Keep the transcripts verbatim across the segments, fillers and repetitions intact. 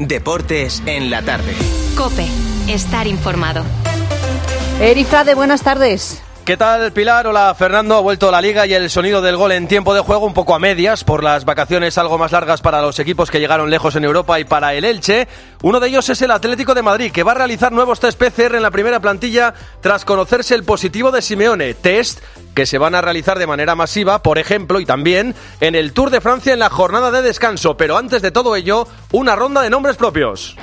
Deportes en la tarde. COPE. Estar informado. Eri Frade, buenas tardes. ¿Qué tal, Pilar? Hola, Fernando. Ha vuelto la Liga y el sonido del gol en tiempo de juego un poco a medias por las vacaciones algo más largas para los equipos que llegaron lejos en Europa y para el Elche. Uno de ellos es el Atlético de Madrid, que va a realizar nuevos test P C R en la primera plantilla tras conocerse el positivo de Simeone. Test que se van a realizar de manera masiva, por ejemplo, y también en el Tour de Francia en la jornada de descanso. Pero antes de todo ello, una ronda de nombres propios.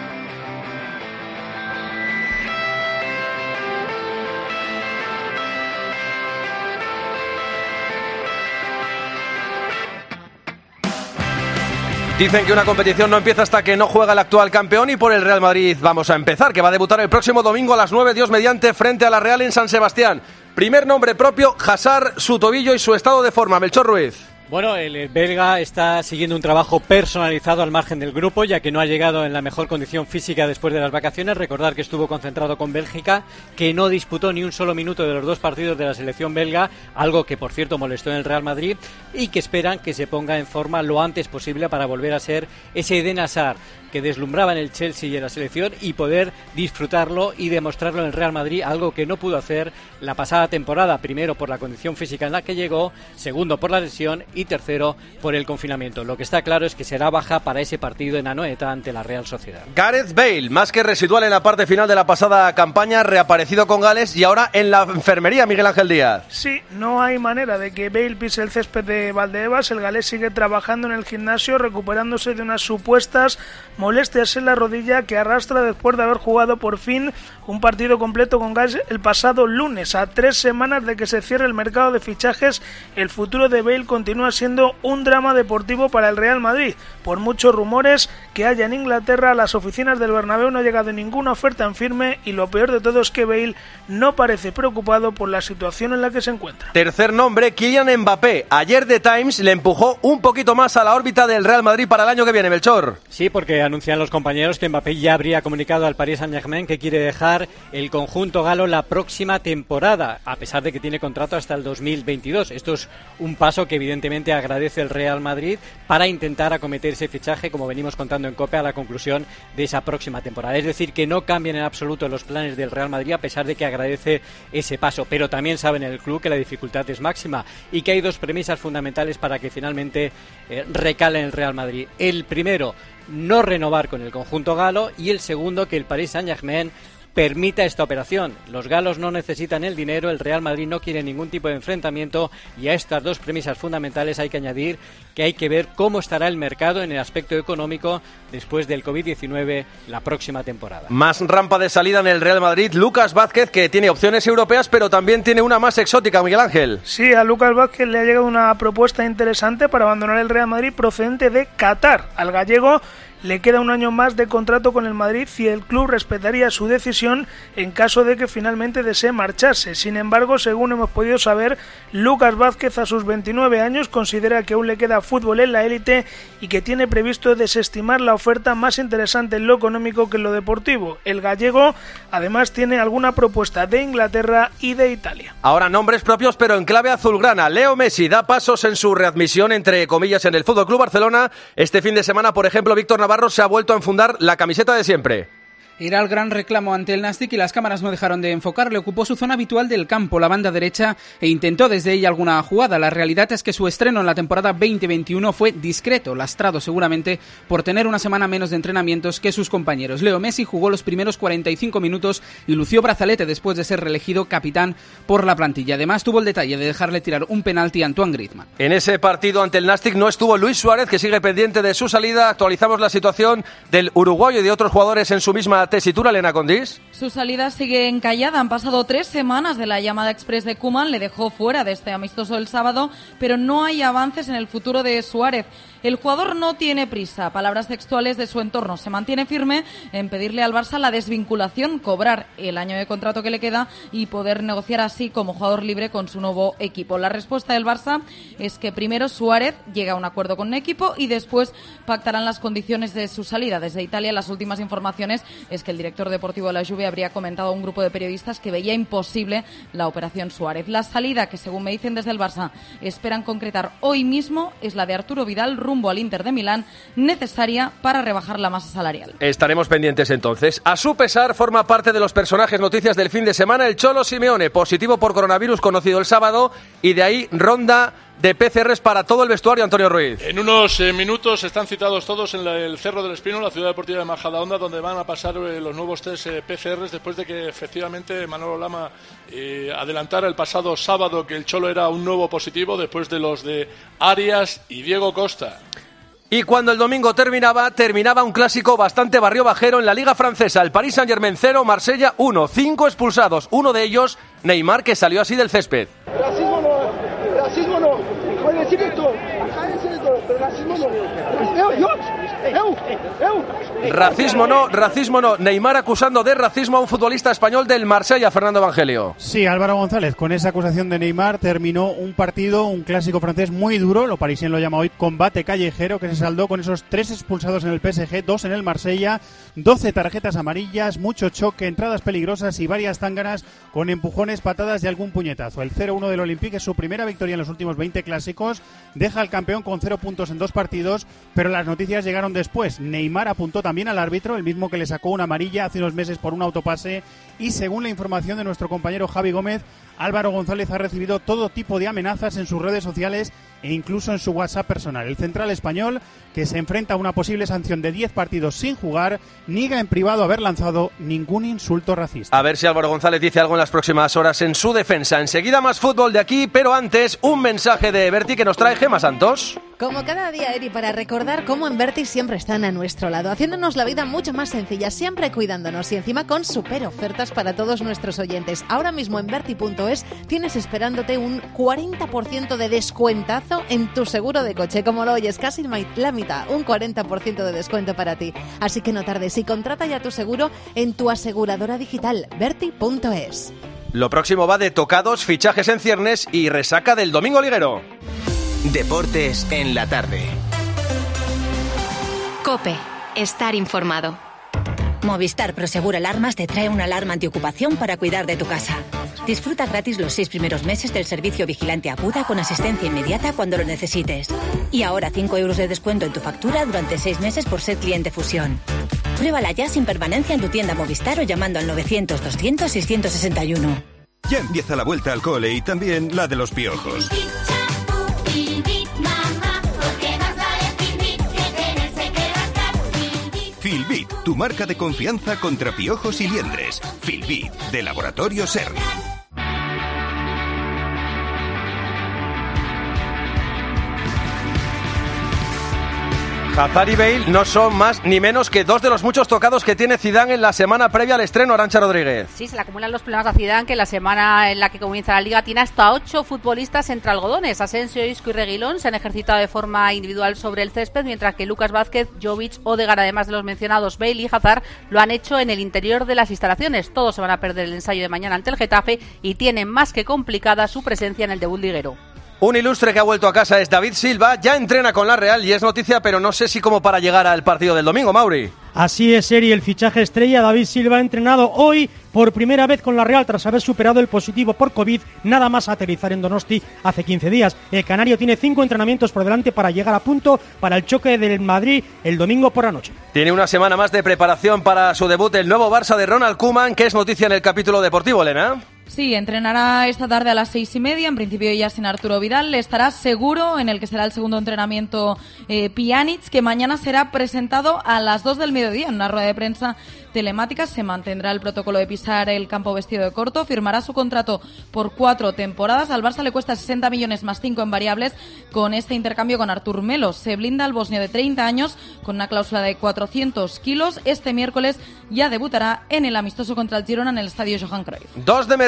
Dicen que una competición no empieza hasta que no juega el actual campeón y por el Real Madrid vamos a empezar, que va a debutar el próximo domingo a las nueve, Dios mediante, frente a la Real en San Sebastián. Primer nombre propio, Hazard, su tobillo y su estado de forma. Melchor Ruiz. Bueno, el belga está siguiendo un trabajo personalizado al margen del grupo, ya que no ha llegado en la mejor condición física después de las vacaciones. Recordar que estuvo concentrado con Bélgica, que no disputó ni un solo minuto de los dos partidos de la selección belga, algo que por cierto molestó en el Real Madrid, y que esperan que se ponga en forma lo antes posible para volver a ser ese Eden Hazard que deslumbraba en el Chelsea y en la selección y poder disfrutarlo y demostrarlo en el Real Madrid, algo que no pudo hacer la pasada temporada, primero por la condición física en la que llegó, segundo por la lesión y tercero por el confinamiento. Lo que está claro es que será baja para ese partido en Anoeta ante la Real Sociedad. Gareth Bale, más que residual en la parte final de la pasada campaña, reaparecido con Gales y ahora en la enfermería, Miguel Ángel Díaz. Sí, no hay manera de que Bale pise el césped de Valdebebas. El galés sigue trabajando en el gimnasio, recuperándose de unas supuestas molestias en la rodilla que arrastra después de haber jugado por fin un partido completo con Gales el pasado lunes. A tres semanas de que se cierre el mercado de fichajes, el futuro de Bale continúa siendo un drama deportivo para el Real Madrid. Por muchos rumores que haya en Inglaterra, a las oficinas del Bernabéu no ha llegado ninguna oferta en firme y lo peor de todo es que Bale no parece preocupado por la situación en la que se encuentra. Tercer nombre, Kylian Mbappé. Ayer The Times le empujó un poquito más a la órbita del Real Madrid para el año que viene, Melchor. Sí, porque anuncian los compañeros que Mbappé ya habría comunicado al Paris Saint-Germain que quiere dejar el conjunto galo la próxima temporada, a pesar de que tiene contrato hasta el dos mil veintidós. Esto es un paso que evidentemente agradece el Real Madrid para intentar acometer ese fichaje, como venimos contando en COPE, a la conclusión de esa próxima temporada. Es decir, que no cambian en absoluto los planes del Real Madrid, a pesar de que agradece ese paso. Pero también saben en el club que la dificultad es máxima y que hay dos premisas fundamentales para que finalmente eh, recale en el Real Madrid. El primero, no renovar con el conjunto galo, y el segundo, que el Paris Saint-Germain permita esta operación. Los galos no necesitan el dinero, el Real Madrid no quiere ningún tipo de enfrentamiento, y a estas dos premisas fundamentales hay que añadir que hay que ver cómo estará el mercado en el aspecto económico después del covid diecinueve la próxima temporada. Más rampa de salida en el Real Madrid, Lucas Vázquez, que tiene opciones europeas, pero también tiene una más exótica, Miguel Ángel. Sí, a Lucas Vázquez le ha llegado una propuesta interesante para abandonar el Real Madrid procedente de Qatar. Al gallego le queda un año más de contrato con el Madrid y el club respetaría su decisión en caso de que finalmente desee marcharse. Sin embargo, según hemos podido saber, Lucas Vázquez a sus veintinueve años considera que aún le queda fútbol en la élite y que tiene previsto desestimar la oferta más interesante en lo económico que en lo deportivo. El gallego además tiene alguna propuesta de Inglaterra y de Italia. Ahora nombres propios pero en clave azulgrana. Leo Messi da pasos en su readmisión entre comillas en el F C Barcelona. Este fin de semana, por ejemplo, Víctor Navarro se ha vuelto a enfundar la camiseta de siempre. Era el gran reclamo ante el Nastic y las cámaras no dejaron de enfocarle. Ocupó su zona habitual del campo, la banda derecha, e intentó desde ella alguna jugada. La realidad es que su estreno en la temporada veinte veintiuno fue discreto, lastrado seguramente por tener una semana menos de entrenamientos que sus compañeros. Leo Messi jugó los primeros cuarenta y cinco minutos y lució brazalete después de ser reelegido capitán por la plantilla. Además tuvo el detalle de dejarle tirar un penalti a Antoine Griezmann. En ese partido ante el Nastic no estuvo Luis Suárez, que sigue pendiente de su salida. Actualizamos la situación del uruguayo y de otros jugadores en su misma tesitura, Elena Condís. Su salida sigue encallada. Han pasado tres semanas de la llamada express de Koeman. Le dejó fuera de este amistoso del sábado, pero no hay avances en el futuro de Suárez. El jugador no tiene prisa. Palabras textuales de su entorno. Se mantiene firme en pedirle al Barça la desvinculación, cobrar el año de contrato que le queda y poder negociar así como jugador libre con su nuevo equipo. La respuesta del Barça es que primero Suárez llega a un acuerdo con un equipo y después pactarán las condiciones de su salida. Desde Italia las últimas informaciones es es que el director deportivo de la Juve habría comentado a un grupo de periodistas que veía imposible la operación Suárez. La salida, que según me dicen desde el Barça esperan concretar hoy mismo, es la de Arturo Vidal rumbo al Inter de Milán, necesaria para rebajar la masa salarial. Estaremos pendientes entonces. A su pesar, forma parte de los personajes noticias del fin de semana el Cholo Simeone, positivo por coronavirus conocido el sábado, y de ahí ronda de P C Rs para todo el vestuario, Antonio Ruiz. En unos eh, minutos están citados todos en la, el Cerro del Espino, la ciudad deportiva de Majadahonda, donde van a pasar eh, los nuevos test eh, P C Rs después de que efectivamente Manolo Lama eh, adelantara el pasado sábado que el Cholo era un nuevo positivo después de los de Arias y Diego Costa. Y cuando el domingo terminaba, terminaba un clásico bastante barrio bajero en la Liga Francesa. El Paris Saint-Germain cero, Marsella uno. Cinco expulsados, uno de ellos Neymar, que salió así del césped. Racismo no, racismo no. Puede decir esto, acá decir esto, pero racismo no. Eu, yo, eu, eu. Racismo no, racismo no. Neymar acusando de racismo a un futbolista español del Marsella, Fernando Evangelio. Sí, Álvaro González, con esa acusación de Neymar terminó un partido, un clásico francés muy duro, lo parisien lo llama hoy combate callejero, que se saldó con esos tres expulsados en el P S G, dos en el Marsella, doce tarjetas amarillas, mucho choque, entradas peligrosas y varias zánganas con empujones, patadas y algún puñetazo. El cero uno del Olympique es su primera victoria en los últimos veinte clásicos, deja al campeón con cero puntos en dos partidos, pero las noticias llegaron después. Neymar apuntó también al árbitro, el mismo que le sacó una amarilla hace unos meses por un autopase, y según la información de nuestro compañero Javi Gómez, Álvaro González ha recibido todo tipo de amenazas en sus redes sociales e incluso en su WhatsApp personal. El central español, que se enfrenta a una posible sanción de diez partidos sin jugar, niega en privado haber lanzado ningún insulto racista. A ver si Álvaro González dice algo en las próximas horas en su defensa. Enseguida más fútbol de aquí, pero antes un mensaje de Berti que nos trae Gemma Santos. Como cada día, Eri, para recordar cómo en Berti siempre están a nuestro lado, haciéndonos la vida mucho más sencilla, siempre cuidándonos y encima con super ofertas para todos nuestros oyentes. Ahora mismo en Berti punto es tienes esperándote un cuarenta por ciento de descuentazo en tu seguro de coche. Como lo oyes, casi la mitad, un cuarenta por ciento de descuento para ti. Así que no tardes y contrata ya tu seguro en tu aseguradora digital, Berti punto es. Lo próximo va de tocados, fichajes en ciernes y resaca del domingo liguero. Deportes en la tarde. COPE. Estar informado. Movistar Prosegur Alarmas te trae una alarma antiocupación para cuidar de tu casa. Disfruta gratis los seis primeros meses del servicio Vigilante Aguda con asistencia inmediata cuando lo necesites. Y ahora cinco euros de descuento en tu factura durante seis meses por ser cliente Fusión. Pruébala ya sin permanencia en tu tienda Movistar o llamando al novecientos doscientos seiscientos sesenta y uno. Ya empieza la vuelta al cole y también la de los piojos. Filbit, tu marca de confianza contra piojos y liendres. Filbit, de Laboratorio Serri. Hazard y Bale no son más ni menos que dos de los muchos tocados que tiene Zidane en la semana previa al estreno. Arantxa Rodríguez. Sí, se le acumulan los problemas a Zidane, que la semana en la que comienza la Liga tiene hasta ocho futbolistas entre algodones. Asensio, Isco y Reguilón se han ejercitado de forma individual sobre el césped, mientras que Lucas Vázquez, Jovic, Odegaard, además de los mencionados Bale y Hazard, lo han hecho en el interior de las instalaciones. Todos se van a perder el ensayo de mañana ante el Getafe y tienen más que complicada su presencia en el debut liguero. Un ilustre que ha vuelto a casa es David Silva, ya entrena con la Real y es noticia, pero no sé si como para llegar al partido del domingo, Mauri. Así es, Eri, el fichaje estrella David Silva ha entrenado hoy por primera vez con la Real tras haber superado el positivo por COVID, nada más aterrizar en Donosti hace quince días. El canario tiene cinco entrenamientos por delante para llegar a punto para el choque del Madrid el domingo por la noche. Tiene una semana más de preparación para su debut el nuevo Barça de Ronald Koeman, que es noticia en el capítulo deportivo, Elena. Sí, entrenará esta tarde a las seis y media, en principio ya sin Arturo Vidal. Estará seguro en el que será el segundo entrenamiento eh, Pjanic, que mañana será presentado a las dos del mediodía en una rueda de prensa telemática. Se mantendrá el protocolo de pisar el campo vestido de corto, firmará su contrato por cuatro temporadas. Al Barça le cuesta sesenta millones más cinco en variables con este intercambio con Artur Melo. Se blinda al bosnio de treinta años con una cláusula de cuatrocientos kilos. Este miércoles ya debutará en el amistoso contra el Girona en el estadio Johan Cruyff. Dos de mercado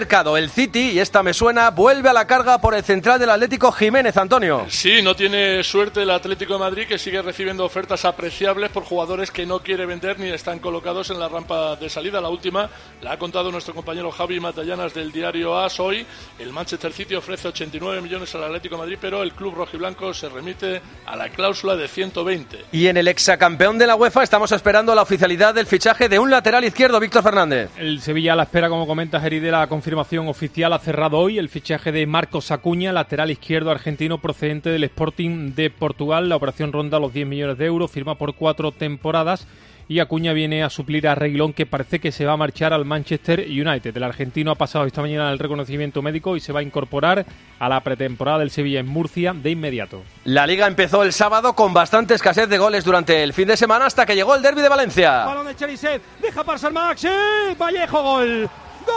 mercado. El City, y esta me suena, vuelve a la carga por el central del Atlético, Jiménez. Antonio. Sí, no tiene suerte el Atlético de Madrid, que sigue recibiendo ofertas apreciables por jugadores que no quiere vender ni están colocados en la rampa de salida. La última la ha contado nuestro compañero Javi Matallanas del diario A S hoy. El Manchester City ofrece ochenta y nueve millones al Atlético de Madrid, pero el club rojiblanco se remite a la cláusula de ciento veinte. Y en el exacampeón de la UEFA estamos esperando la oficialidad del fichaje de un lateral izquierdo, Víctor Fernández. El Sevilla a la espera, como comenta Geri, de la confirmación oficial. Ha cerrado hoy el fichaje de Marcos Acuña, lateral izquierdo argentino procedente del Sporting de Portugal. La operación ronda los diez millones de euros, firma por cuatro temporadas. Y Acuña viene a suplir a Reguilón, que parece que se va a marchar al Manchester United. El argentino ha pasado esta mañana el reconocimiento médico y se va a incorporar a la pretemporada del Sevilla en Murcia de inmediato. La Liga empezó el sábado con bastante escasez de goles durante el fin de semana hasta que llegó el derbi de Valencia. Balón de Cherisev, deja pasar Maxi, Vallejo, gol.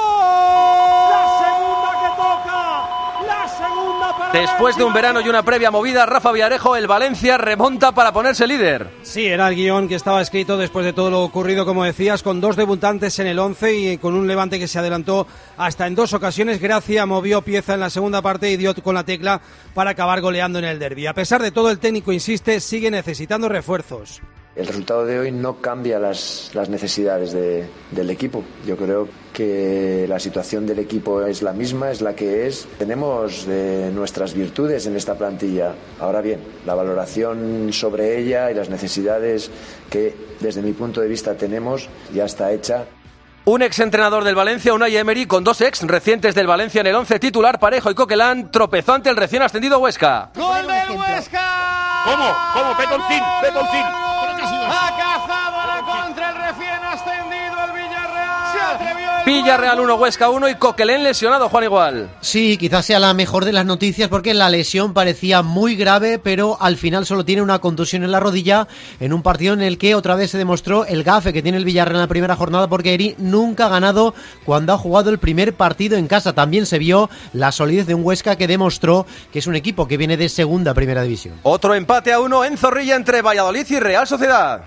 ¡Gol! La segunda que toca, la segunda para... Después de un verano y una previa movida, Rafa Villarejo, el Valencia remonta para ponerse líder. Sí, era el guión que estaba escrito después de todo lo ocurrido, como decías, con dos debutantes en el once y con un Levante que se adelantó hasta en dos ocasiones. Gracia movió pieza en la segunda parte y dio con la tecla para acabar goleando en el derbi. A pesar de todo, el técnico insiste, sigue necesitando refuerzos. El resultado de hoy no cambia las, las necesidades de, del equipo. Yo creo que la situación del equipo es la misma, es la que es. Tenemos eh, nuestras virtudes en esta plantilla. Ahora bien, la valoración sobre ella y las necesidades que desde mi punto de vista tenemos ya está hecha. Un exentrenador del Valencia, Unai Emery, con dos ex recientes del Valencia en el once titular, Parejo y Coquelán, tropezó ante el recién ascendido Huesca. ¡Gol del Huesca! ¿Cómo? ¿Cómo? Petoncín, Petoncín. Ha cazado la contra el recién ascendido el Villarreal. Se atrevió el Villarreal uno, Huesca uno y Coquelén lesionado, Juan Igual. Sí, quizás sea la mejor de las noticias porque la lesión parecía muy grave, pero al final solo tiene una contusión en la rodilla en un partido en el que otra vez se demostró el gafe que tiene el Villarreal en la primera jornada, porque Eri nunca ha ganado cuando ha jugado el primer partido en casa. También se vio la solidez de un Huesca que demostró que es un equipo que viene de segunda a primera división. Otro empate a uno en Zorrilla entre Valladolid y Real Sociedad.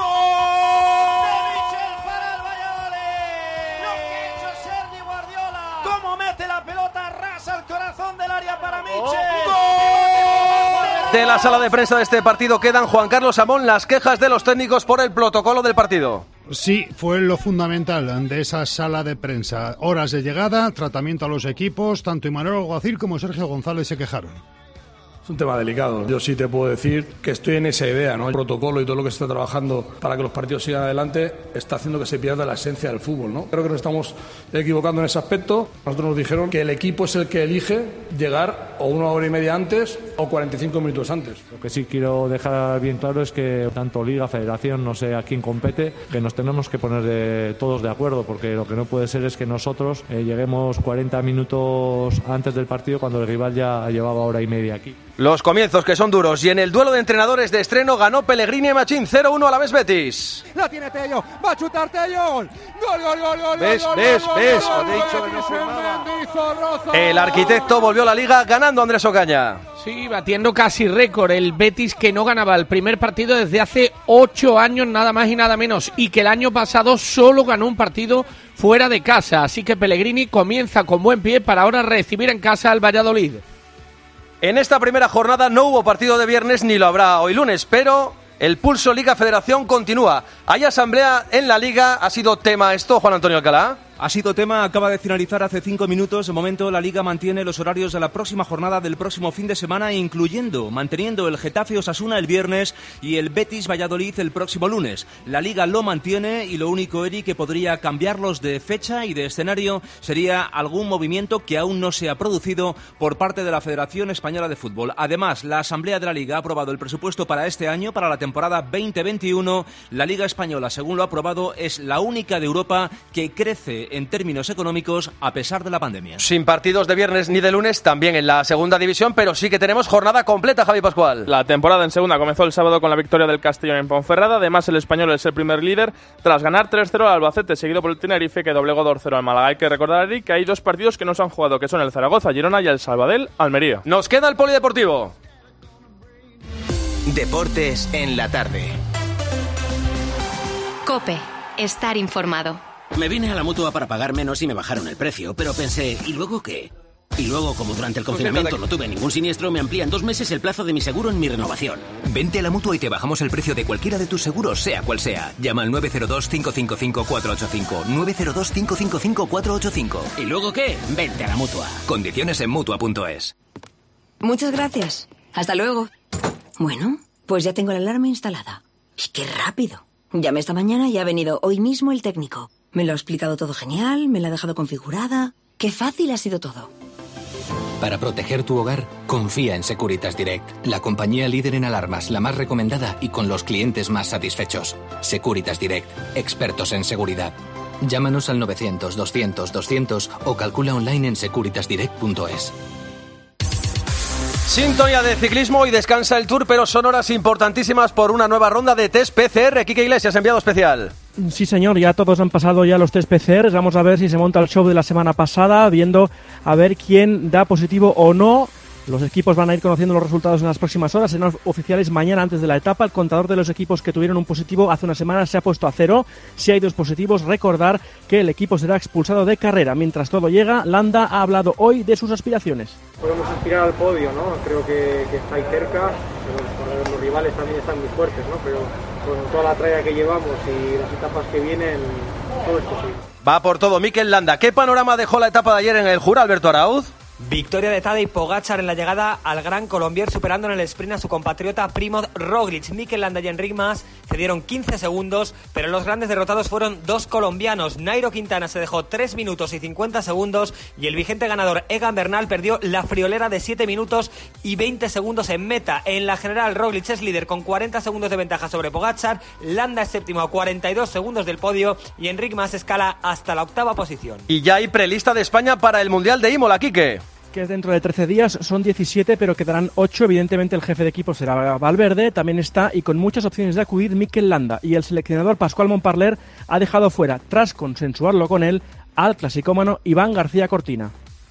De la sala de prensa de este partido quedan, Juan Carlos Amón, las quejas de los técnicos por el protocolo del partido. Sí, fue lo fundamental de esa sala de prensa. Horas de llegada, tratamiento a los equipos, tanto Imanol Alguacil como Sergio González se quejaron. Es un tema delicado. Yo sí te puedo decir que estoy en esa idea, ¿no? El protocolo y todo lo que se está trabajando para que los partidos sigan adelante está haciendo que se pierda la esencia del fútbol, ¿no? Creo que nos estamos equivocando en ese aspecto. Nosotros nos dijeron que el equipo es el que elige llegar o una hora y media antes o cuarenta y cinco minutos antes. Lo que sí quiero dejar bien claro es que tanto Liga, Federación, no sé a quién compete, que nos tenemos que poner de, todos de acuerdo, porque lo que no puede ser es que nosotros eh, lleguemos cuarenta minutos antes del partido cuando el rival ya llevaba hora y media aquí. Los comienzos que son duros, y en el duelo de entrenadores de estreno ganó Pellegrini y Machín cero uno a la vez Betis. La tiene Tello, va a chutar Tello. Gol, gol, gol, gol. ¿Ves? Gol, ¿Ves? gol, ¿Ves? Gol, Os he dicho que no firmaba. El arquitecto volvió a la Liga ganando a Andrés Ocaña. Sí, batiendo casi récord el Betis, que no ganaba el primer partido desde hace ocho años, nada más y nada menos, y que el año pasado solo ganó un partido fuera de casa. Así que Pellegrini comienza con buen pie para ahora recibir en casa al Valladolid. En esta primera jornada no hubo partido de viernes ni lo habrá hoy lunes, pero el pulso Liga-Federación continúa. Hay asamblea en la Liga, ha sido tema esto, Juan Antonio Alcalá. Ha sido tema, acaba de finalizar hace cinco minutos. De momento la Liga mantiene los horarios de la próxima jornada del próximo fin de semana, incluyendo, manteniendo el Getafe Osasuna el viernes y el Betis Valladolid el próximo lunes. La Liga lo mantiene y lo único, Eri, que podría cambiarlos de fecha y de escenario sería algún movimiento que aún no se ha producido por parte de la Federación Española de Fútbol. Además, la Asamblea de la Liga ha aprobado el presupuesto para este año, para la temporada veinte veintiuno. La Liga Española, según lo aprobado, es la única de Europa que crece en términos económicos a pesar de la pandemia. Sin partidos de viernes ni de lunes, también en la segunda división, pero sí que tenemos jornada completa, Javi Pascual. La temporada en segunda comenzó el sábado con la victoria del Castellón en Ponferrada. Además, el Español es el primer líder tras ganar tres cero al Albacete, seguido por el Tenerife, que doblegó dos cero al Málaga. Hay que recordar, Eric, que hay dos partidos que no se han jugado, que son el Zaragoza, Girona, y el Sabadell, Almería. Nos queda el polideportivo. Deportes en la tarde. COPE. Estar informado. Me vine a la Mutua para pagar menos y me bajaron el precio, pero pensé, ¿y luego qué? Y luego, como durante el confinamiento no tuve ningún siniestro, me amplían dos meses el plazo de mi seguro en mi renovación. Vente a la Mutua y te bajamos el precio de cualquiera de tus seguros, sea cual sea. Llama al nueve cero dos, cinco cinco cinco, cuatro ocho cinco, nueve cero dos, cinco cinco cinco, cuatro ocho cinco. ¿Y luego qué? Vente a la Mutua. Condiciones en Mutua punto es. Muchas gracias. Hasta luego. Bueno, pues ya tengo la alarma instalada. ¡Y qué rápido! Llamé esta mañana y ha venido hoy mismo el técnico. Me lo ha explicado todo genial, me la ha dejado configurada. ¡Qué fácil ha sido todo! Para proteger tu hogar, confía en Securitas Direct, la compañía líder en alarmas, la más recomendada y con los clientes más satisfechos. Securitas Direct, expertos en seguridad. Llámanos al novecientos, doscientos, doscientos o calcula online en securitas direct punto es. Sintonía de ciclismo y descansa el Tour, pero son horas importantísimas por una nueva ronda de test P C R. Quique Iglesias, enviado especial. Sí, señor, ya todos han pasado ya los test P C R. Vamos a ver si se monta el show de la semana pasada, viendo a ver quién da positivo o no. Los equipos van a ir conociendo los resultados en las próximas horas, serán oficiales mañana antes de la etapa. El contador de los equipos que tuvieron un positivo hace una semana se ha puesto a cero. Si hay dos positivos, recordar que el equipo será expulsado de carrera. Mientras todo llega, Landa ha hablado hoy de sus aspiraciones. Podemos aspirar al podio, ¿no? Creo que, que está ahí cerca, pero los, los rivales también están muy fuertes, ¿no? Pero con toda la tralla que llevamos y las etapas que vienen, todo es posible. Va por todo Mikel Landa. ¿Qué panorama dejó la etapa de ayer en el Jura, Alberto Arauz? Victoria de Tadej Pogačar en la llegada al Gran Colombier, superando en el sprint a su compatriota Primoz Roglic. Mikel Landa y Enric Mas cedieron quince segundos, pero los grandes derrotados fueron dos colombianos. Nairo Quintana se dejó tres minutos y cincuenta segundos y el vigente ganador Egan Bernal perdió la friolera de siete minutos y veinte segundos en meta. En la general, Roglic es líder con cuarenta segundos de ventaja sobre Pogačar, Landa es séptimo a cuarenta y dos segundos del podio y Enric Mas escala hasta la octava posición. Y ya hay prelista de España para el Mundial de Imola, Quique. Que es dentro de trece días, son diecisiete, pero quedarán ocho. Evidentemente el jefe de equipo será Valverde, también está, y con muchas opciones de acudir, Mikel Landa. Y el seleccionador Pascual Montparler ha dejado fuera, tras consensuarlo con él, al clasicómano Iván García Cortina.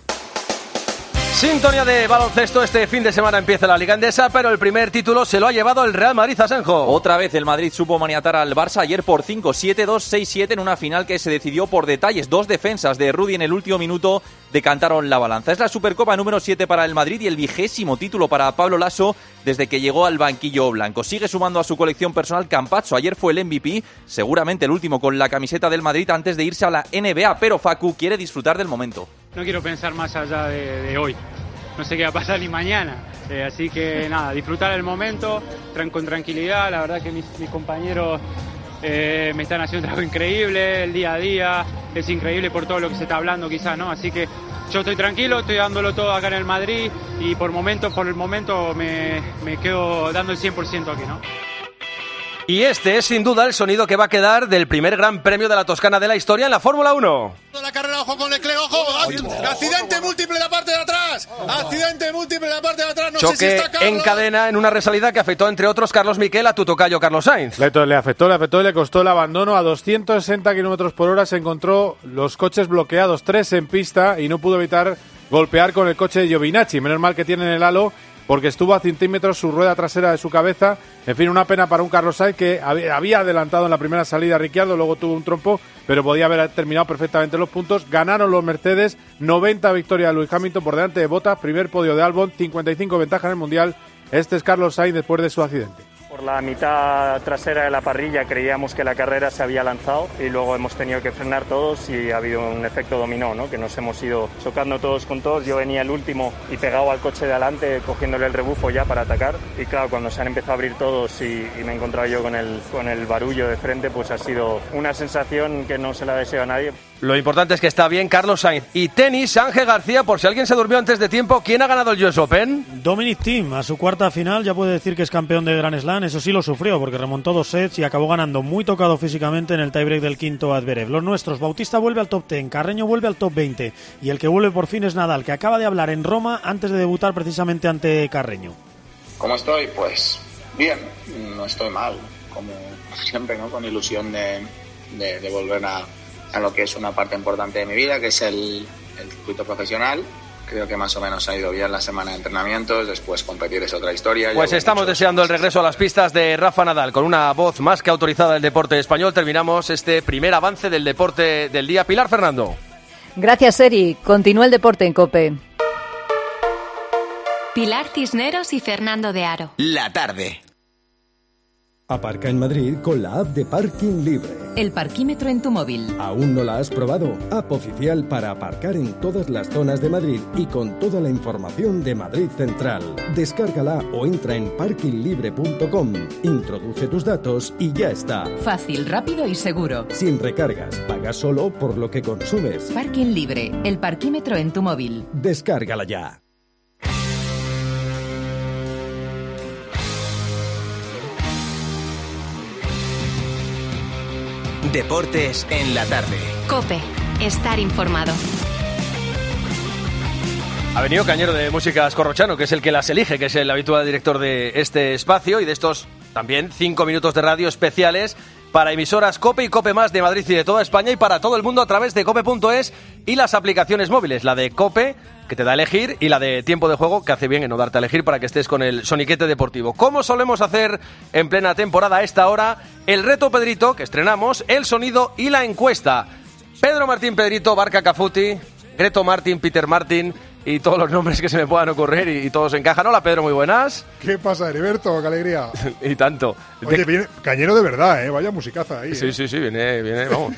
Sintonía de baloncesto. Este fin de semana empieza la Liga Endesa, pero el primer título se lo ha llevado el Real Madrid, Asenjo. Otra vez el Madrid supo maniatar al Barça ayer por cinco, siete dos, seis siete en una final que se decidió por detalles. Dos defensas de Rudy en el último minuto decantaron la balanza. Es la Supercopa número siete para el Madrid y el vigésimo título para Pablo Lasso desde que llegó al banquillo blanco. Sigue sumando a su colección personal Campazzo. Ayer fue el M V P, seguramente el último con la camiseta del Madrid antes de irse a la N B A, pero Facu quiere disfrutar del momento. No quiero pensar más allá de, de hoy. No sé qué va a pasar ni mañana, eh, así que nada, disfrutar el momento tran- con tranquilidad. La verdad que mis, mis compañeros eh, me están haciendo un trabajo increíble, el día a día es increíble por todo lo que se está hablando quizás, ¿no? Así que yo estoy tranquilo, estoy dándolo todo acá en el Madrid y por momento, por el momento me, me quedo dando el cien por ciento aquí, ¿no? Y este es sin duda el sonido que va a quedar del primer Gran Premio de la Toscana de la historia en la Fórmula uno. La carrera, ojo con Leclerc, ojo, accidente múltiple de la parte de atrás, accidente múltiple de la parte de atrás, no Choque sé si está Carlos. En cadena en una resalida que afectó entre otros Carlos Miquel a tu tocayo Carlos Sainz. Le, le afectó, le afectó y le costó el abandono. A doscientos sesenta kilómetros por hora se encontró los coches bloqueados, tres en pista y no pudo evitar golpear con el coche de Giovinazzi. Menos mal que tienen el halo, porque estuvo a centímetros su rueda trasera de su cabeza. En fin, una pena para un Carlos Sainz que había adelantado en la primera salida a Ricciardo, luego tuvo un trompo, pero podía haber terminado perfectamente los puntos. Ganaron los Mercedes, noventa victorias de Lewis Hamilton por delante de Bottas, primer podio de Albon, cincuenta y cinco ventaja en el Mundial. Este es Carlos Sainz después de su accidente. Por la mitad trasera de la parrilla creíamos que la carrera se había lanzado y luego hemos tenido que frenar todos y ha habido un efecto dominó, ¿no? Que nos hemos ido chocando todos con todos. Yo venía el último y pegado al coche de adelante cogiéndole el rebufo ya para atacar y claro, cuando se han empezado a abrir todos y, y me he encontrado yo con el, con el barullo de frente, pues ha sido una sensación que no se la deseo a nadie. Lo importante es que está bien Carlos Sainz. Y tenis, Ángel García, por si alguien se durmió antes de tiempo, ¿quién ha ganado el U S Open? Dominic Thiem, a su cuarta final, ya puede decir que es campeón de Grand Slam. Eso sí lo sufrió porque remontó dos sets y acabó ganando muy tocado físicamente en el tiebreak del quinto a Zverev. Los nuestros, Bautista vuelve al top diez, Carreño vuelve al top veinte y el que vuelve por fin es Nadal, que acaba de hablar en Roma antes de debutar precisamente ante Carreño. ¿Cómo estoy? Pues bien, no estoy mal, como siempre, ¿no? Con ilusión de, de, de volver a, a lo que es una parte importante de mi vida, que es el, el circuito profesional. Creo que más o menos ha ido bien la semana de entrenamientos, después competir es otra historia. Pues Llevo estamos muchos- deseando el regreso a las pistas de Rafa Nadal. Con una voz más que autorizada del deporte español, terminamos este primer avance del deporte del día. Pilar Fernando. Gracias, Eri. Continúa el deporte en COPE. Pilar Cisneros y Fernando de Aro. La tarde. Aparca en Madrid con la app de Parking Libre. El parquímetro en tu móvil. ¿Aún no la has probado? App oficial para aparcar en todas las zonas de Madrid y con toda la información de Madrid Central. Descárgala o entra en parking libre punto com. Introduce tus datos y ya está. Fácil, rápido y seguro. Sin recargas, pagas solo por lo que consumes. Parking Libre. El parquímetro en tu móvil. Descárgala ya. Deportes en la tarde. COPE. Estar informado. Ha venido Cañero de Músicas Corrochano, que es el que las elige, que es el habitual director de este espacio y de estos también cinco minutos de radio especiales para emisoras COPE y COPE Más de Madrid y de toda España y para todo el mundo a través de cope punto es y las aplicaciones móviles, la de COPE, que te da a elegir, y la de Tiempo de Juego, que hace bien en no darte a elegir para que estés con el soniquete deportivo. Como solemos hacer en plena temporada a esta hora, el reto Pedrito, que estrenamos, el sonido y la encuesta. Pedro Martín Pedrito, Barca Cafuti, Greto Martín, Peter Martín y todos los nombres que se me puedan ocurrir y, y todos encajan. Hola Pedro, muy buenas. ¿Qué pasa, Heriberto? ¡Qué alegría! Y tanto. Oye, De- viene Cañero de verdad, ¿eh? Vaya musicaza ahí. Sí, ¿eh? sí, sí, viene, viene, vamos.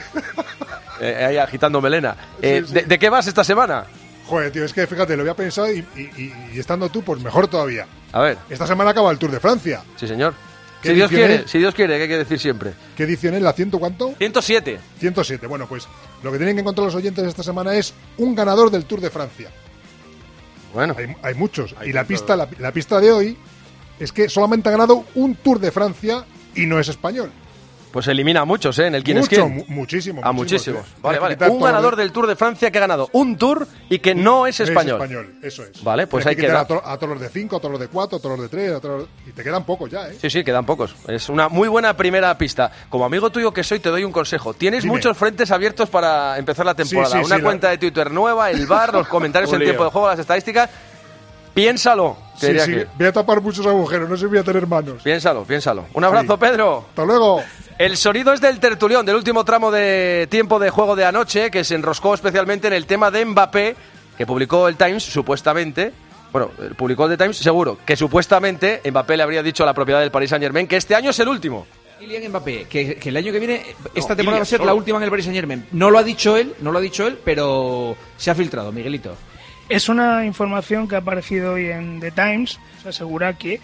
Eh, ahí agitando melena. Eh, de, ¿De qué vas esta semana? Joder, tío, es que fíjate, lo había pensado y, y- y- y estando tú, pues mejor todavía. A ver. Esta semana acaba el Tour de Francia. Sí, señor. ¿Qué Si Dios edición quiere, es? si Dios quiere, que hay que decir siempre. ¿Qué edición es? ¿La ciento cuánto? ciento siete. ciento siete. Bueno, pues lo que tienen que encontrar los oyentes esta semana es un ganador del Tour de Francia. Bueno. Hay, hay muchos. y la pista, la, la pista de hoy es que solamente ha ganado un Tour de Francia y no es español. Pues elimina a muchos, ¿eh? En el quién es Mucho, quién. mu- muchísimo. A muchísimo, muchísimos. sí. Vale, Hay que vale. quitar Un todo lo ganador de- del Tour de Francia que ha ganado un Tour y que no es español. Es español, eso es. Vale, pues Tienes hay que quitar dar- a, to- a todos los de cinco, a todos los de cuatro, a todos los de tres, a todos los- y te quedan pocos ya, ¿eh? Sí, sí, quedan pocos. Es una muy buena primera pista. Como amigo tuyo que soy, te doy un consejo. Tienes Dime. muchos frentes abiertos para empezar la temporada. Sí, sí, una sí, cuenta la- de Twitter nueva, el bar, los comentarios Un en lío. tiempo de juego, las estadísticas. Piénsalo. te Sí, diría sí, que- voy a tapar muchos agujeros, no sé si voy a tener manos. Piénsalo, piénsalo. Un abrazo, Sí. Pedro. Hasta luego. El sonido es del tertulión, del último tramo de tiempo de juego de anoche, que se enroscó especialmente en el tema de Mbappé, que publicó el Times, supuestamente. Bueno, eh, publicó el The Times, seguro, que supuestamente Mbappé le habría dicho a la propiedad del Paris Saint-Germain que este año es el último. Kylian Mbappé, que, que el año que viene, esta No, temporada va a ser Kylian la solo. última en el Paris Saint-Germain. No lo ha dicho él, no lo ha dicho él, pero se ha filtrado, Miguelito. Es una información que ha aparecido hoy en The Times. Se asegura que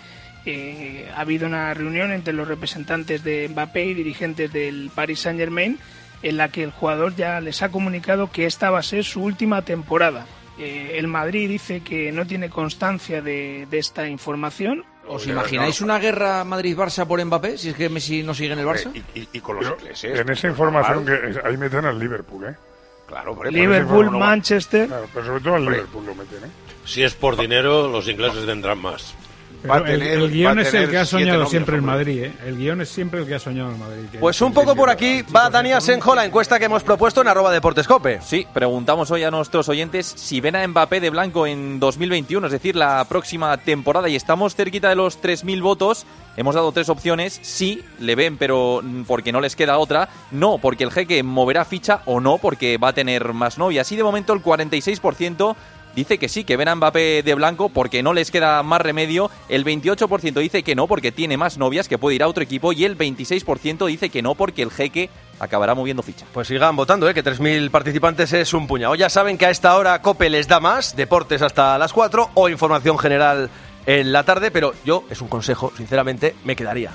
eh, ha habido una reunión entre los representantes de Mbappé y dirigentes del Paris Saint-Germain en la que el jugador ya les ha comunicado que esta va a ser su última temporada. Eh, el Madrid dice que no tiene constancia de, de esta información. ¿Os imagináis una guerra Madrid-Barça por Mbappé, si es que Messi no sigue en el Barça? Y, y- y con los ingleses. en esa información información que ahí meten al Liverpool, ¿eh? Claro, por Liverpool, Manchester. Claro, pero sobre todo al Hombre. Liverpool lo meten, ¿eh? Si es por dinero, los ingleses tendrán más. Va a Pero el- tener- el, guión va a es el tener que ha siete soñado novios, siempre el hombre. Madrid, ¿eh? El guión es siempre el que ha soñado el Madrid. que Pues es un el poco que- por aquí va Dani Asenjo, la encuesta que hemos propuesto en arroba deportescope. Sí, preguntamos hoy a nuestros oyentes si ven a Mbappé de blanco en dos mil veintiuno, es decir, la próxima temporada, y estamos cerquita de los tres mil votos. Hemos dado tres opciones: sí, le ven, pero mm, porque no les queda otra; no, porque el jeque moverá ficha; o no, porque va a tener más novias. Y de momento el cuarenta y seis por ciento dice que sí, que ven a Mbappé de blanco porque no les queda más remedio. El veintiocho por ciento dice que no porque tiene más novias, que puede ir a otro equipo. Y el veintiséis por ciento dice que no porque el jeque acabará moviendo ficha. Pues sigan votando, ¿eh? Que tres mil participantes es un puñado. Ya saben que a esta hora COPE les da más, deportes hasta las cuatro o información general en la tarde, pero yo, es un consejo, sinceramente, me quedaría.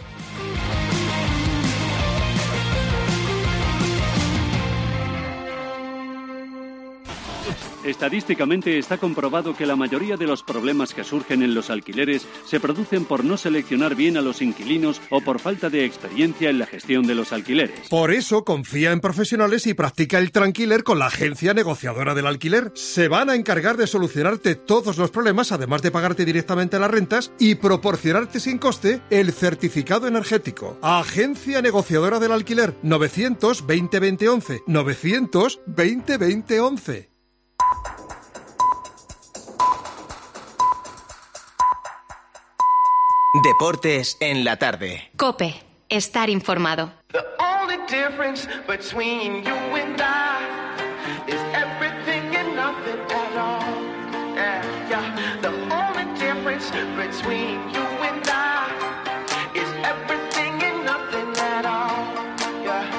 Estadísticamente está comprobado que la mayoría de los problemas que surgen en los alquileres se producen por no seleccionar bien a los inquilinos o por falta de experiencia en la gestión de los alquileres. Por eso confía en profesionales y practica el Tranquiler con la agencia negociadora del alquiler. Se van a encargar de solucionarte todos los problemas, además de pagarte directamente las rentas y proporcionarte sin coste el certificado energético. Agencia negociadora del alquiler, novecientos veinte veinte once, novecientos veinte veinte once. Deportes en la tarde. COPE. Estar informado. The only difference between you and I is everything and nothing at all. Yeah, yeah. The only difference between you and I is everything and nothing at all. Yeah.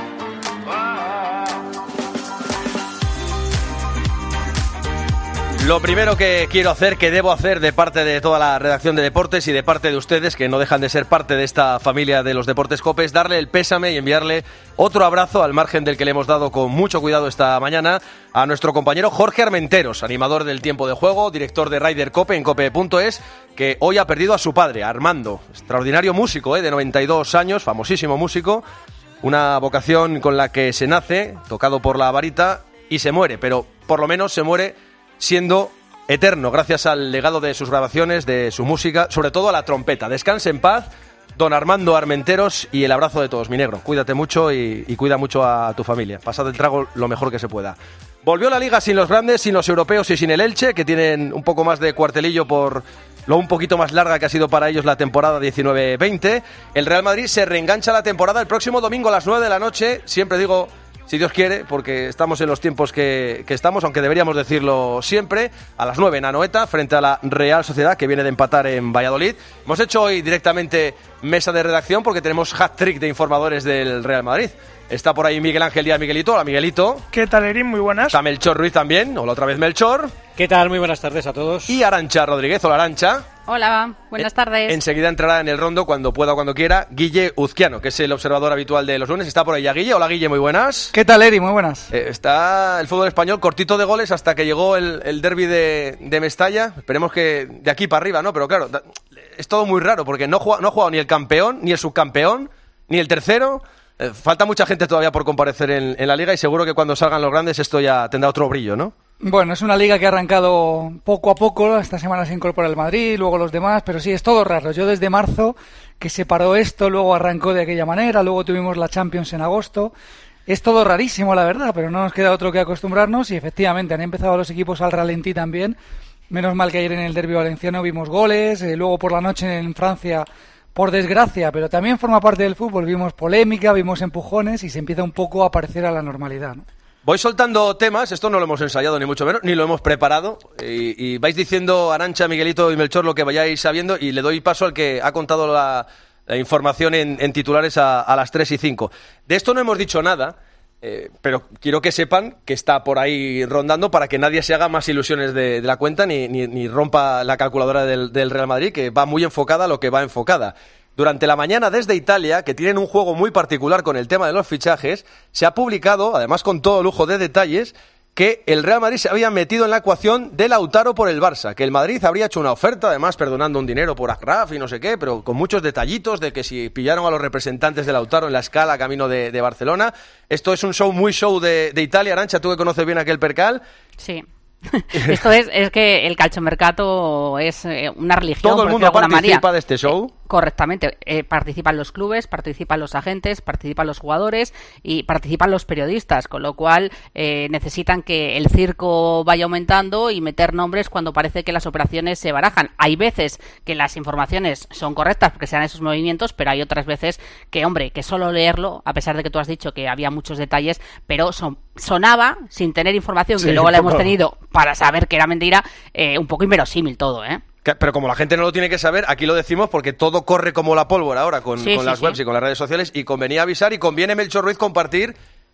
Lo primero que quiero hacer, que debo hacer de parte de toda la redacción de deportes y de parte de ustedes, que no dejan de ser parte de esta familia de los Deportes COPE, es darle el pésame y enviarle otro abrazo, al margen del que le hemos dado con mucho cuidado esta mañana, a nuestro compañero Jorge Armenteros, animador del Tiempo de Juego, director de Ryder COPE en cope punto es, que hoy ha perdido a su padre, Armando, extraordinario músico, ¿eh? de noventa y dos años, famosísimo músico, una vocación con la que se nace, tocado por la varita, y se muere, pero por lo menos se muere siendo eterno, gracias al legado de sus grabaciones, de su música, sobre todo a la trompeta. Descanse en paz, don Armando Armenteros, y el abrazo de todos, mi negro. Cuídate mucho y, y cuida mucho a tu familia. Pasad el trago lo mejor que se pueda. Volvió la Liga sin los grandes, sin los europeos y sin el Elche, que tienen un poco más de cuartelillo por lo un poquito más larga que ha sido para ellos la temporada diecinueve veinte. El Real Madrid se reengancha la temporada el próximo domingo a las nueve de la noche. Siempre digo, si Dios quiere, porque estamos en los tiempos que, que estamos, aunque deberíamos decirlo siempre, a las nueve en Anoeta, frente a la Real Sociedad, que viene de empatar en Valladolid. Hemos hecho hoy directamente mesa de redacción, porque tenemos hat-trick de informadores del Real Madrid. Está por ahí Miguel Ángel Díaz, Miguelito. Hola, Miguelito. ¿Qué tal, Erin? Muy buenas. Está Melchor Ruiz también. Hola, otra vez Melchor. ¿Qué tal? Muy buenas tardes a todos. Y Arantxa Rodríguez. Hola, Arantxa. Hola, buenas tardes. Enseguida entrará en el rondo, cuando pueda o cuando quiera, Guille Uzquiano, que es el observador habitual de los lunes. Está por ahí ya Guille. Hola, Guille, muy buenas. ¿Qué tal, Eri? Muy buenas. Eh, está el fútbol español cortito de goles hasta que llegó el, el derbi de, de Mestalla. Esperemos que de aquí para arriba, ¿no? Pero claro, da, es todo muy raro, porque no, juega, no ha jugado ni el campeón, ni el subcampeón, ni el tercero. Eh, falta mucha gente todavía por comparecer en, en la Liga, y seguro que cuando salgan los grandes esto ya tendrá otro brillo, ¿no? Bueno, es una liga que ha arrancado poco a poco. Esta semana se incorpora el Madrid, luego los demás, pero sí, es todo raro. Yo desde marzo, que se paró esto, luego arrancó de aquella manera, luego tuvimos la Champions en agosto. Es todo rarísimo, la verdad, pero no nos queda otro que acostumbrarnos, y efectivamente han empezado los equipos al ralentí también. Menos mal que ayer en el derbi valenciano vimos goles, eh, luego por la noche en Francia, por desgracia, pero también forma parte del fútbol, vimos polémica, vimos empujones, y se empieza un poco a parecer a la normalidad, ¿no? Voy soltando temas, esto no lo hemos ensayado ni mucho menos, ni lo hemos preparado, y, y vais diciendo, Arantxa, Miguelito y Melchor, lo que vayáis sabiendo, y le doy paso al que ha contado la, la información en, en titulares a, a las tres y cinco. De esto no hemos dicho nada, eh, pero quiero que sepan que está por ahí rondando, para que nadie se haga más ilusiones de, de la cuenta, ni, ni, ni rompa la calculadora del, del Real Madrid, que va muy enfocada a lo que va enfocada. Durante la mañana desde Italia, que tienen un juego muy particular con el tema de los fichajes, se ha publicado, además con todo lujo de detalles, que el Real Madrid se había metido en la ecuación de Lautaro por el Barça, que el Madrid habría hecho una oferta, además perdonando un dinero por Achraf y no sé qué, pero con muchos detallitos de que si pillaron a los representantes de Lautaro en la escala camino de, de Barcelona. Esto es un show muy show de, de Italia. Arantxa, tú que conoces bien aquel percal. Sí. Esto es, es que el calciomercato es eh, una religión. Todo el mundo participa María. de este show. Eh, correctamente. Eh, participan los clubes, participan los agentes, participan los jugadores y participan los periodistas, con lo cual eh, necesitan que el circo vaya aumentando y meter nombres cuando parece que las operaciones se barajan. Hay veces que las informaciones son correctas porque se dan esos movimientos, pero hay otras veces que, hombre, que solo leerlo, a pesar de que tú has dicho que había muchos detalles, pero son, sonaba, sin tener información, sí, que luego la hemos tenido para saber que era mentira, eh, un poco inverosímil todo, ¿eh? Pero como la gente no lo tiene que saber, aquí lo decimos porque todo corre como la pólvora ahora con, sí, con sí, las webs sí. y con las redes sociales, y convenía avisar, y conviene, Melchor Ruiz, compartir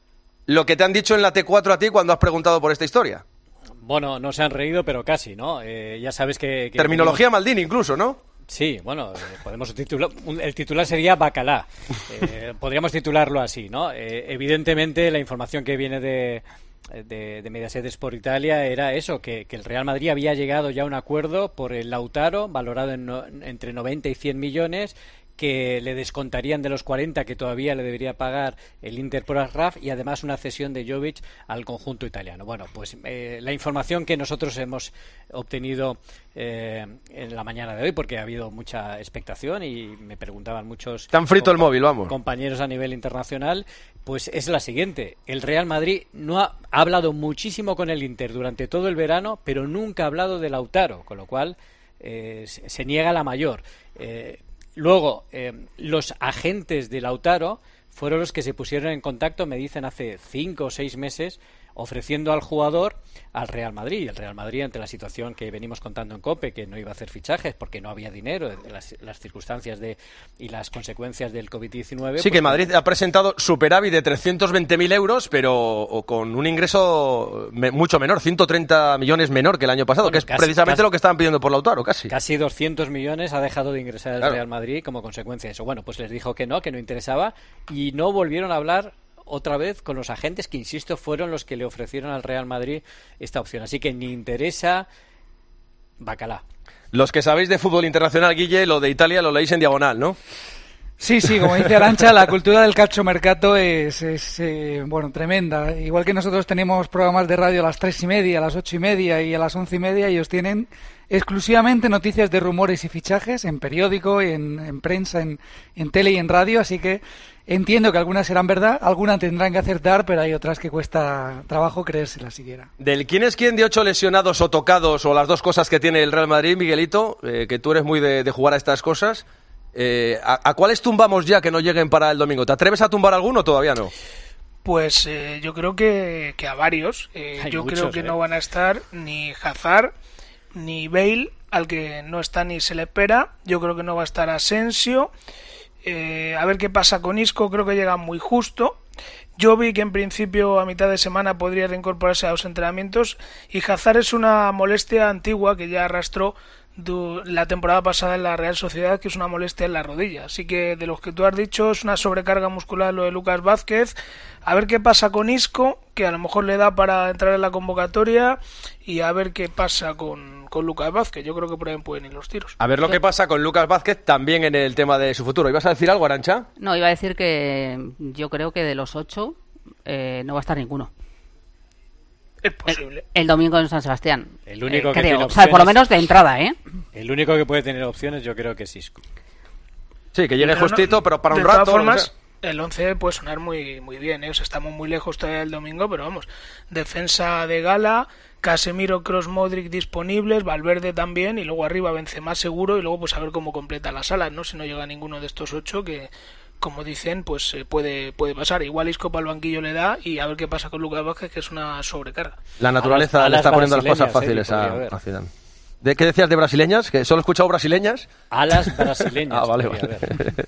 lo que te han dicho en la T cuatro a ti cuando has preguntado por esta historia. Bueno, no se han reído, pero casi, ¿no? Eh, ya sabes que... que Terminología tenemos... Maldini incluso, ¿no? Sí, bueno, eh, podemos titular, el titular sería Bacalá. Eh, podríamos titularlo así, ¿no? Eh, evidentemente la información que viene de... De, de Mediaset Sport Italia era eso, que, que el Real Madrid había llegado ya a un acuerdo por el Lautaro, valorado en no, entre noventa y cien millones, que le descontarían de los cuarenta que todavía le debería pagar el Inter por Achraf, y además una cesión de Jovic al conjunto italiano. Bueno, pues eh, la información que nosotros hemos obtenido eh, en la mañana de hoy, porque ha habido mucha expectación y me preguntaban muchos tan frito el móvil, vamos, compañeros a nivel internacional, pues es la siguiente: el Real Madrid no ha, ha hablado muchísimo con el Inter durante todo el verano, pero nunca ha hablado de Lautaro, con lo cual eh, se, se niega la mayor. eh, luego, eh, los agentes de Lautaro fueron los que se pusieron en contacto, me dicen, hace cinco o seis meses, ofreciendo al jugador al Real Madrid. Y el Real Madrid, ante la situación que venimos contando en COPE, que no iba a hacer fichajes porque no había dinero, las, las circunstancias de y las consecuencias del COVID diecinueve... Sí, pues, que el Madrid ha presentado superávit de trescientos veinte mil euros, pero con un ingreso me, mucho menor, ciento treinta millones menor que el año pasado, bueno, que es casi, precisamente casi, lo que estaban pidiendo por Lautaro, casi. Casi doscientos millones ha dejado de ingresar el claro. Real Madrid como consecuencia de eso. Bueno, pues les dijo que no, que no interesaba, y no volvieron a hablar otra vez con los agentes que, insisto, fueron los que le ofrecieron al Real Madrid esta opción. Así que ni interesa bacalá. Los que sabéis de fútbol internacional, Guille, lo de Italia lo leéis en diagonal, ¿no? Sí, sí, como dice Arantxa, la cultura del calciomercato es, es eh, bueno, tremenda. Igual que nosotros tenemos programas de radio a las tres y media, a las ocho y media y a las once y media, ellos tienen exclusivamente noticias de rumores y fichajes en periódico, en, en prensa, en, en tele y en radio, así que entiendo que algunas serán verdad, algunas tendrán que acertar, pero hay otras que cuesta trabajo creérselas siquiera. Del quién es quién de ocho lesionados o tocados, o las dos cosas que tiene el Real Madrid, Miguelito, eh, que tú eres muy de, de jugar a estas cosas, eh, ¿a, ¿a cuáles tumbamos ya que no lleguen para el domingo? ¿Te atreves a tumbar alguno o todavía no? Pues eh, yo creo que, que a varios. Eh, yo muchos, creo que eh. no van a estar ni Hazard ni Bale, al que no está ni se le espera. Yo creo que no va a estar Asensio. Eh, a ver qué pasa con Isco, creo que llega muy justo. Yo vi que en principio a mitad de semana podría reincorporarse a los entrenamientos, y Hazard es una molestia antigua que ya arrastró la temporada pasada en la Real Sociedad, que es una molestia en la rodilla. Así que de los que tú has dicho, es una sobrecarga muscular lo de Lucas Vázquez. A ver qué pasa con Isco, que a lo mejor le da para entrar en la convocatoria, y a ver qué pasa con, con Lucas Vázquez. Yo creo que por ahí pueden ir los tiros. A ver lo que pasa con Lucas Vázquez también en el tema de su futuro. ¿Ibas a decir algo, Arantxa? No, iba a decir que yo creo que de los ocho eh, no va a estar ninguno. Es posible. El, el domingo en San Sebastián. El único eh, que creo. tiene o sea, por lo menos de entrada, ¿eh? El único que puede tener opciones yo creo que es Isco. Sí, que llegue pero justito, no, pero para un de rato... todas formas, o sea... el once puede sonar muy muy bien, ¿eh? O sea, estamos muy lejos todavía del domingo, pero vamos. Defensa de gala, Casemiro, Kroos, Modric disponibles, Valverde también, y luego arriba Benzema seguro, y luego pues a ver cómo completa las alas, ¿no? Si no llega ninguno de estos ocho, que... como dicen, pues eh, puede puede pasar. Igual Isco para el banquillo le da, y a ver qué pasa con Lucas Vázquez, que es una sobrecarga. La naturaleza a las, a le está poniendo las cosas fáciles eh, a, a Zidane. ¿De qué decías de brasileñas? Que solo he escuchado brasileñas. Alas brasileñas. Ah, vale, vale.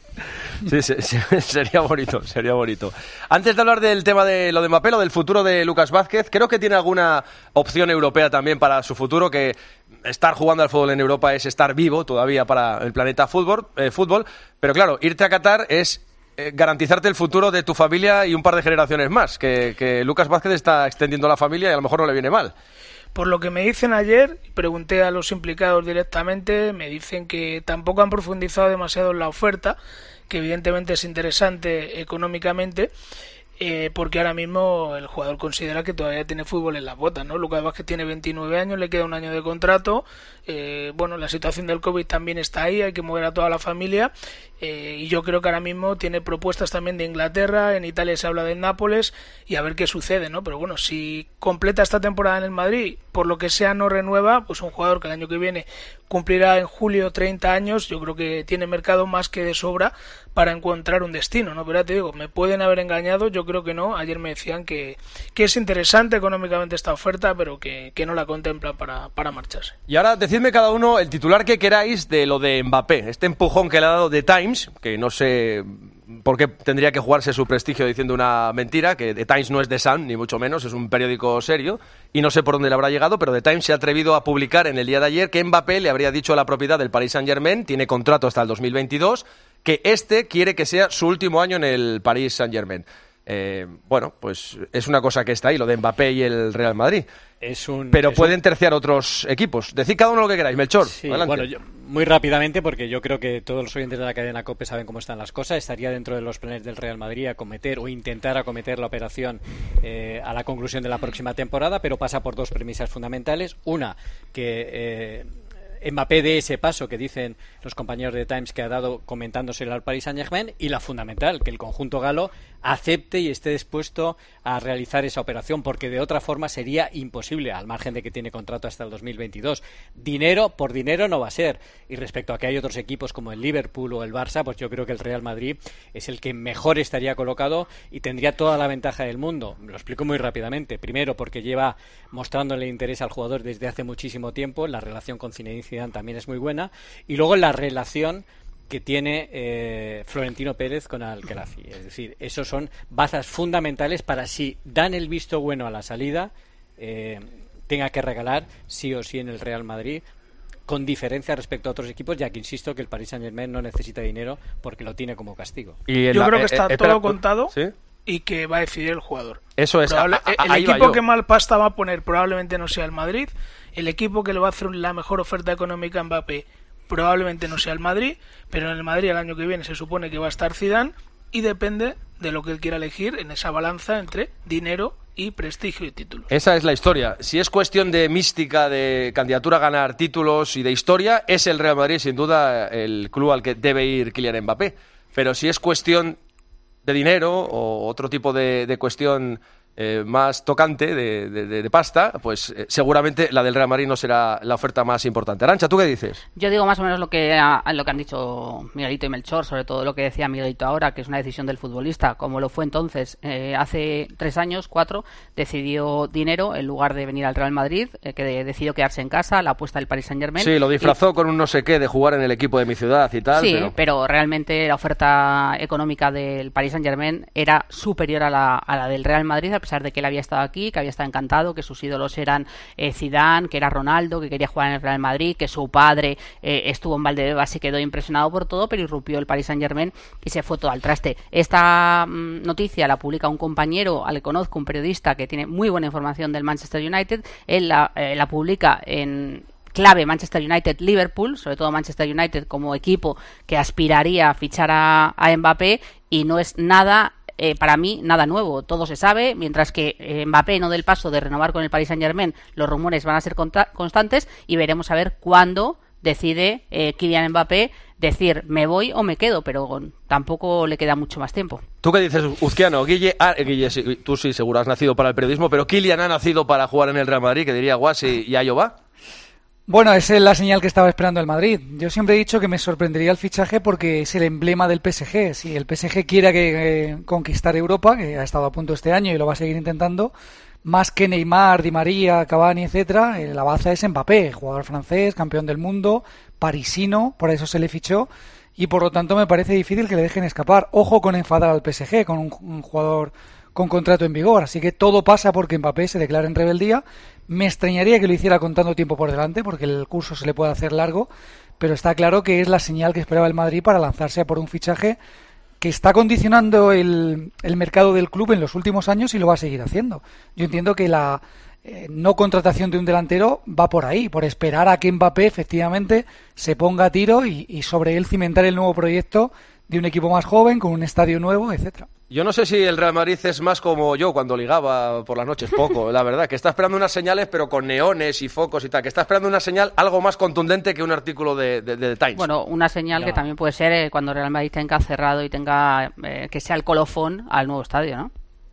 Sí, sí, sí, sería bonito, sería bonito. Antes de hablar del tema de lo de Mbappé, lo del futuro de Lucas Vázquez, creo que tiene alguna opción europea también para su futuro, que estar jugando al fútbol en Europa es estar vivo todavía para el planeta fútbol, eh, fútbol. Pero claro, irte a Qatar es eh, garantizarte el futuro de tu familia y un par de generaciones más, que, que Lucas Vázquez está extendiendo la familia y a lo mejor no le viene mal. Por lo que me dicen ayer, pregunté a los implicados directamente, me dicen que tampoco han profundizado demasiado en la oferta, que evidentemente es interesante económicamente, eh, porque ahora mismo el jugador considera que todavía tiene fútbol en las botas, ¿no? Lucas Vázquez tiene veintinueve años, le queda un año de contrato, eh, bueno, la situación del COVID también está ahí, hay que mover a toda la familia, eh, y yo creo que ahora mismo tiene propuestas también de Inglaterra, en Italia se habla del Nápoles, y a ver qué sucede, ¿no? Pero bueno, si completa esta temporada en el Madrid, por lo que sea no renueva, pues un jugador que el año que viene cumplirá en julio treinta años, yo creo que tiene mercado más que de sobra para encontrar un destino, ¿no? Pero ya te digo, me pueden haber engañado, yo creo que no. Ayer me decían que, que es interesante económicamente esta oferta, pero que, que no la contempla para, para marcharse. Y ahora decidme cada uno el titular que queráis de lo de Mbappé, este empujón que le ha dado The Times, que no sé por qué tendría que jugarse su prestigio diciendo una mentira, que The Times no es The Sun, ni mucho menos, es un periódico serio, y no sé por dónde le habrá llegado, pero The Times se ha atrevido a publicar en el día de ayer que Mbappé le habría dicho a la propiedad del Paris Saint-Germain, tiene contrato hasta el dos mil veintidós, que este quiere que sea su último año en el Paris Saint-Germain. Eh, bueno, pues es una cosa que está ahí, lo de Mbappé y el Real Madrid. Es un, Pero es pueden un... terciar otros equipos. Decid cada uno lo que queráis, Melchor. Sí, adelante. bueno, yo, muy rápidamente, porque yo creo que todos los oyentes de la cadena COPE saben cómo están las cosas. Estaría dentro de los planes del Real Madrid acometer o intentar acometer la operación eh, a la conclusión de la próxima temporada, pero pasa por dos premisas fundamentales. Una, que... Eh, Mbappé dé ese paso que dicen los compañeros de Times que ha dado comentándoselo al Paris Saint-Germain, y la fundamental, que el conjunto galo acepte y esté dispuesto a realizar esa operación, porque de otra forma sería imposible, al margen de que tiene contrato hasta el dos mil veintidós. Dinero por dinero no va a ser, y respecto a que hay otros equipos como el Liverpool o el Barça, pues yo creo que el Real Madrid es el que mejor estaría colocado y tendría toda la ventaja del mundo. Lo explico muy rápidamente. Primero, porque lleva mostrándole interés al jugador desde hace muchísimo tiempo, la relación con Zinedine Zidane también es muy buena, y luego la relación que tiene eh, Florentino Pérez con Al-Khelafi. Es decir, esos son bazas fundamentales para, si dan el visto bueno a la salida, eh, tenga que regalar sí o sí en el Real Madrid, con diferencia respecto a otros equipos, ya que insisto que el Paris Saint-Germain no necesita dinero porque lo tiene como castigo. Y Yo la, creo que está eh, eh, todo espera, contado, ¿sí? Y que va a decidir el jugador. Eso es. Probable, a, a, el equipo que mal pasta va a poner probablemente no sea el Madrid. El equipo que le va a hacer la mejor oferta económica a Mbappé probablemente no sea el Madrid, pero en el Madrid el año que viene se supone que va a estar Zidane, y depende de lo que él quiera elegir en esa balanza entre dinero y prestigio y títulos. Esa es la historia. Si es cuestión de mística, de candidatura a ganar títulos y de historia, es el Real Madrid sin duda el club al que debe ir Kylian Mbappé. Pero si es cuestión de dinero o otro tipo de, de cuestión eh, más tocante de, de, de pasta, pues eh, seguramente la del Real Madrid no será la oferta más importante. Arantxa, ¿tú qué dices? Yo digo más o menos lo que, a, lo que han dicho Miguelito y Melchor, sobre todo lo que decía Miguelito ahora, que es una decisión del futbolista, como lo fue entonces. Eh, hace tres años, cuatro, decidió dinero en lugar de venir al Real Madrid, eh, que de, decidió quedarse en casa, la apuesta del Paris Saint-Germain. Sí, lo disfrazó y, con un no sé qué de jugar en el equipo de mi ciudad y tal. Sí, pero, pero realmente la oferta económica del Paris Saint-Germain era superior a la, a la del Real Madrid, a pesar de que él había estado aquí, que había estado encantado, que sus ídolos eran eh, Zidane, que era Ronaldo, que quería jugar en el Real Madrid, que su padre eh, estuvo en Valdebebas y quedó impresionado por todo, pero irrumpió el Paris Saint-Germain y se fue todo al traste. Esta mm, noticia la publica un compañero al que conozco, un periodista que tiene muy buena información del Manchester United. Él la, eh, la publica en clave Manchester United-Liverpool, sobre todo Manchester United como equipo que aspiraría a fichar a, a Mbappé, y no es nada... Eh, para mí, nada nuevo, todo se sabe, mientras que eh, Mbappé no dé el paso de renovar con el Paris Saint-Germain, los rumores van a ser contra- constantes y veremos a ver cuándo decide eh, Kylian Mbappé decir me voy o me quedo, pero tampoco le queda mucho más tiempo. ¿Tú qué dices, Uzquiano? Guille, ah, Guille sí, tú sí seguro has nacido para el periodismo, pero Kylian ha nacido para jugar en el Real Madrid, que diría Guasi, y Ayo va. Bueno, esa es la señal que estaba esperando el Madrid. Yo siempre he dicho que me sorprendería el fichaje porque es el emblema del P S G. Si el P S G quiere que, eh, conquistar Europa, que ha estado a punto este año y lo va a seguir intentando, más que Neymar, Di María, Cavani, etcétera, eh, la baza es Mbappé, jugador francés, campeón del mundo, parisino, por eso se le fichó, y por lo tanto me parece difícil que le dejen escapar. Ojo con enfadar al P S G, con un, un jugador con contrato en vigor, así que todo pasa porque Mbappé se declara en rebeldía. Me extrañaría que lo hiciera con tanto tiempo por delante, porque el curso se le puede hacer largo, pero está claro que es la señal que esperaba el Madrid para lanzarse a por un fichaje que está condicionando el, el mercado del club en los últimos años y lo va a seguir haciendo. Yo entiendo que la eh, no contratación de un delantero va por ahí, por esperar a que Mbappé efectivamente se ponga a tiro y, y sobre él cimentar el nuevo proyecto de un equipo más joven, con un estadio nuevo, etcétera. Yo no sé si el Real Madrid es más como yo cuando ligaba por las noches, poco, la verdad, que está esperando unas señales pero con neones y focos y tal, que está esperando una señal algo más contundente que un artículo de, de, de The Times. Bueno, una señal no. que también puede ser eh, cuando el Real Madrid tenga cerrado y tenga eh, que sea el colofón al nuevo estadio, ¿no?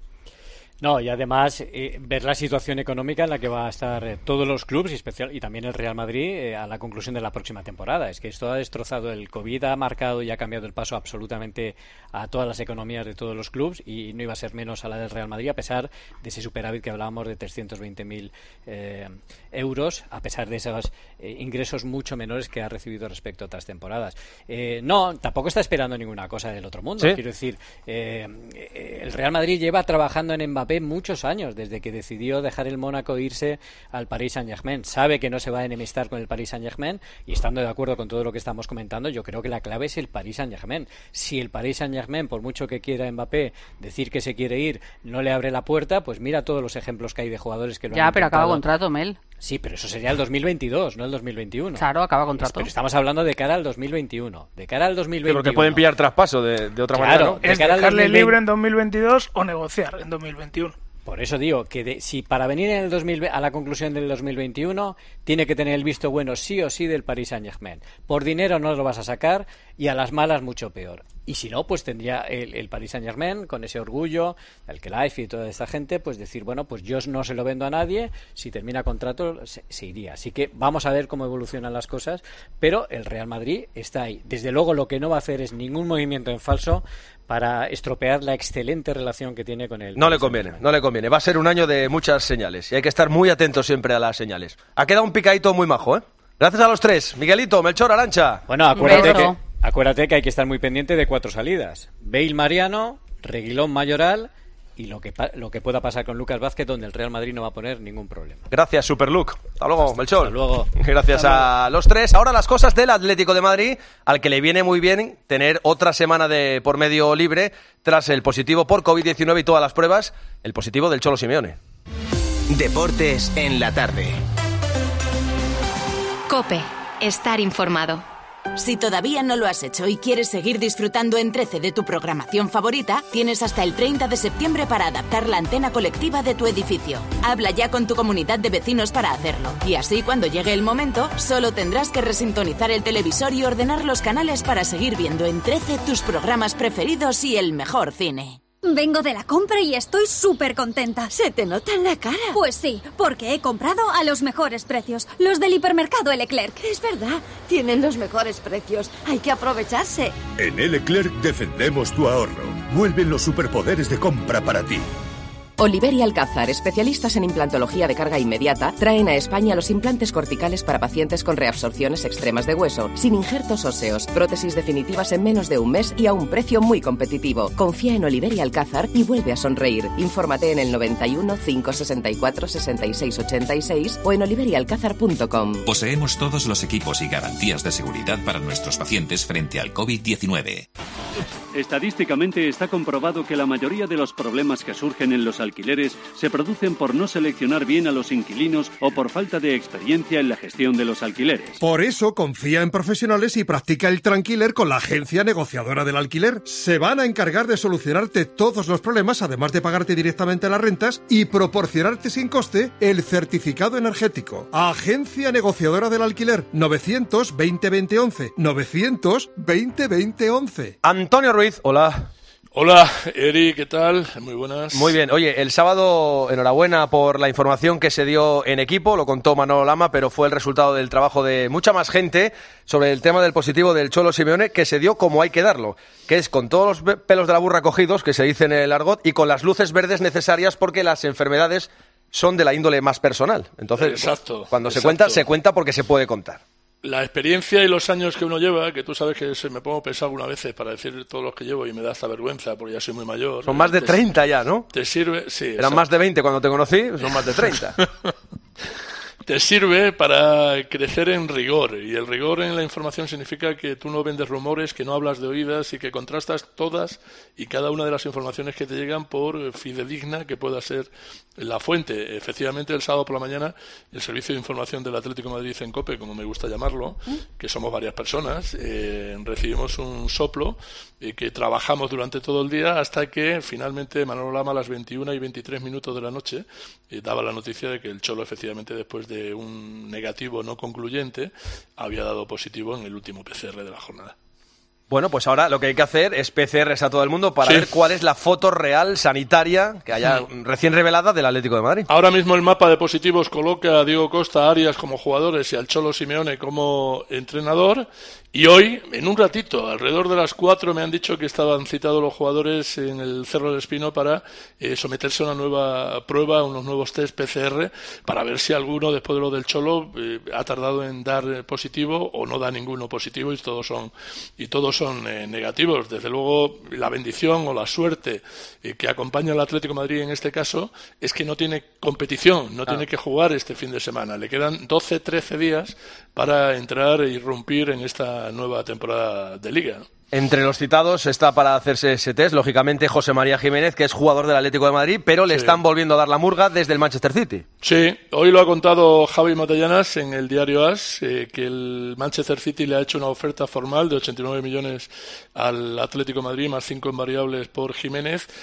No, y además eh, ver la situación económica en la que va a estar eh, todos los clubes y, especial, y también el Real Madrid eh, a la conclusión de la próxima temporada. Es que esto ha destrozado, el COVID ha marcado y ha cambiado el paso absolutamente a todas las economías de todos los clubes, y no iba a ser menos a la del Real Madrid, a pesar de ese superávit que hablábamos de trescientos veinte mil eh, euros, a pesar de esos eh, ingresos mucho menores que ha recibido respecto a otras temporadas. Eh, no, tampoco está esperando ninguna cosa del otro mundo. ¿Sí? Quiero decir, eh, el Real Madrid lleva trabajando en Mbappé muchos años, desde que decidió dejar el Mónaco e irse al Paris Saint-Germain. Sabe que no se va a enemistar con el Paris Saint-Germain, y estando de acuerdo con todo lo que estamos comentando, yo creo que la clave es el Paris Saint-Germain. Si el Paris Saint-Germain, por mucho que quiera Mbappé decir que se quiere ir, no le abre la puerta, pues mira todos los ejemplos que hay de jugadores que lo ya, han pero intentado. Acaba contrato, Mel. Sí, pero eso sería el dos mil veintidós, no el dos mil veintiuno. Claro, acaba contrato. Pero estamos hablando de cara al dos mil veintiuno. De cara al dos mil veintiuno. Pero que pueden pillar traspaso de, de otra claro, manera, ¿no? Es de cara dejarle al dos mil veinte... libre en dos mil veintidós o negociar en dos mil veintiuno. Por eso digo que de, si para venir en el dos mil, a la conclusión del dos mil veintiuno tiene que tener el visto bueno sí o sí del Paris Saint-Germain. Por dinero no lo vas a sacar y a las malas mucho peor. Y si no, pues tendría el, el Paris Saint-Germain, con ese orgullo, el Khelaifi y toda esta gente, pues decir, bueno, pues yo no se lo vendo a nadie, si termina contrato se, se iría. Así que vamos a ver cómo evolucionan las cosas, pero el Real Madrid está ahí. Desde luego lo que no va a hacer es ningún movimiento en falso para estropear la excelente relación que tiene con él. No le conviene, no le conviene. Va a ser un año de muchas señales y hay que estar muy atentos siempre a las señales. Ha quedado un picadito muy majo, ¿eh? Gracias a los tres. Miguelito, Melchor, Arantxa. Bueno, acuérdate que, acuérdate que hay que estar muy pendiente de cuatro salidas. Bale, Mariano, Reguilón, Mayoral y lo que, lo que pueda pasar con Lucas Vázquez, donde el Real Madrid no va a poner ningún problema. Gracias, Superlook. Hasta luego, hasta, Melchor. Hasta luego. Gracias hasta a los tres. Ahora las cosas del Atlético de Madrid, al que le viene muy bien tener otra semana de por medio libre tras el positivo por covid diecinueve y todas las pruebas, el positivo del Cholo Simeone. Deportes en la tarde. COPE. Estar informado. Si todavía no lo has hecho y quieres seguir disfrutando en trece de tu programación favorita, tienes hasta el treinta de septiembre para adaptar la antena colectiva de tu edificio. Habla ya con tu comunidad de vecinos para hacerlo. Y así, cuando llegue el momento, solo tendrás que resintonizar el televisor y ordenar los canales para seguir viendo en trece tus programas preferidos y el mejor cine. Vengo de la compra y estoy súper contenta. ¿Se te nota en la cara? Pues sí, porque he comprado a los mejores precios, los del hipermercado Leclerc. Es verdad, tienen los mejores precios. Hay que aprovecharse. En Leclerc defendemos tu ahorro. Vuelven los superpoderes de compra para ti. Oliver y Alcázar, especialistas en implantología de carga inmediata, traen a España los implantes corticales para pacientes con reabsorciones extremas de hueso, sin injertos óseos, prótesis definitivas en menos de un mes y a un precio muy competitivo. Confía en Oliver y Alcázar y vuelve a sonreír. Infórmate en el noventa y uno, cinco sesenta y cuatro, sesenta y seis ochenta y seis o en oliver y alcázar punto com. Poseemos todos los equipos y garantías de seguridad para nuestros pacientes frente al covid diecinueve. Estadísticamente está comprobado que la mayoría de los problemas que surgen en los alquileres se producen por no seleccionar bien a los inquilinos o por falta de experiencia en la gestión de los alquileres. Por eso confía en profesionales y practica el Tranquiler con la agencia negociadora del alquiler. Se van a encargar de solucionarte todos los problemas, además de pagarte directamente las rentas y proporcionarte sin coste el certificado energético. Agencia negociadora del alquiler, novecientos veinte veinte once, novecientos veinte veinte once. Antonio Ruiz, hola. Hola, Eri, ¿qué tal? Muy buenas. Muy bien. Oye, el sábado, enhorabuena por la información que se dio en equipo, lo contó Manolo Lama, pero fue el resultado del trabajo de mucha más gente sobre el tema del positivo del Cholo Simeone, que se dio como hay que darlo, que es con todos los pelos de la burra cogidos, que se dice en el argot, y con las luces verdes necesarias porque las enfermedades son de la índole más personal. Entonces, exacto, cuando exacto. se cuenta, se cuenta porque se puede contar. La experiencia y los años que uno lleva, que tú sabes que se me pongo pesado algunas veces para decir todos los que llevo y me da hasta vergüenza porque ya soy muy mayor. Son más de te, treinta ya, ¿no? Te sirve, sí. Eran exacto. más de veinte cuando te conocí, son más de treinta. Te sirve para crecer en rigor, y el rigor en la información significa que tú no vendes rumores, que no hablas de oídas y que contrastas todas y cada una de las informaciones que te llegan por fidedigna que pueda ser la fuente. Efectivamente, el sábado por la mañana, el Servicio de Información del Atlético de Madrid en COPE, como me gusta llamarlo, que somos varias personas, eh, recibimos un soplo eh, que trabajamos durante todo el día hasta que finalmente Manolo Lama a las veintiuna y veintitrés minutos de la noche eh, daba la noticia de que el Cholo, efectivamente, después de de un negativo no concluyente, había dado positivo en el último P C R de la jornada. Bueno, pues ahora lo que hay que hacer es P C Rs a todo el mundo para sí. ver cuál es la foto real sanitaria que haya sí. recién revelada del Atlético de Madrid. Ahora mismo el mapa de positivos coloca a Diego Costa, Arias como jugadores y al Cholo Simeone como entrenador. Y hoy, en un ratito, alrededor de las cuatro, me han dicho que estaban citados los jugadores en el Cerro del Espino para eh, someterse a una nueva prueba, unos nuevos test P C R, para ver si alguno, después de lo del Cholo, eh, ha tardado en dar positivo o no da ninguno positivo y todos son y todos son eh, negativos. Desde luego, la bendición o la suerte eh, que acompaña al Atlético de Madrid en este caso es que no tiene competición, no ah. tiene que jugar este fin de semana. Le quedan doce, trece días para entrar e irrumpir en esta nueva temporada de Liga. Entre los citados está para hacerse ese test, lógicamente, José María Jiménez, que es jugador del Atlético de Madrid, pero le sí. están volviendo a dar la murga desde el Manchester City. Sí, hoy lo ha contado Javi Matallanas en el diario AS, eh, que el Manchester City le ha hecho una oferta formal de ochenta y nueve millones al Atlético de Madrid, más cinco en variables por Jiménez.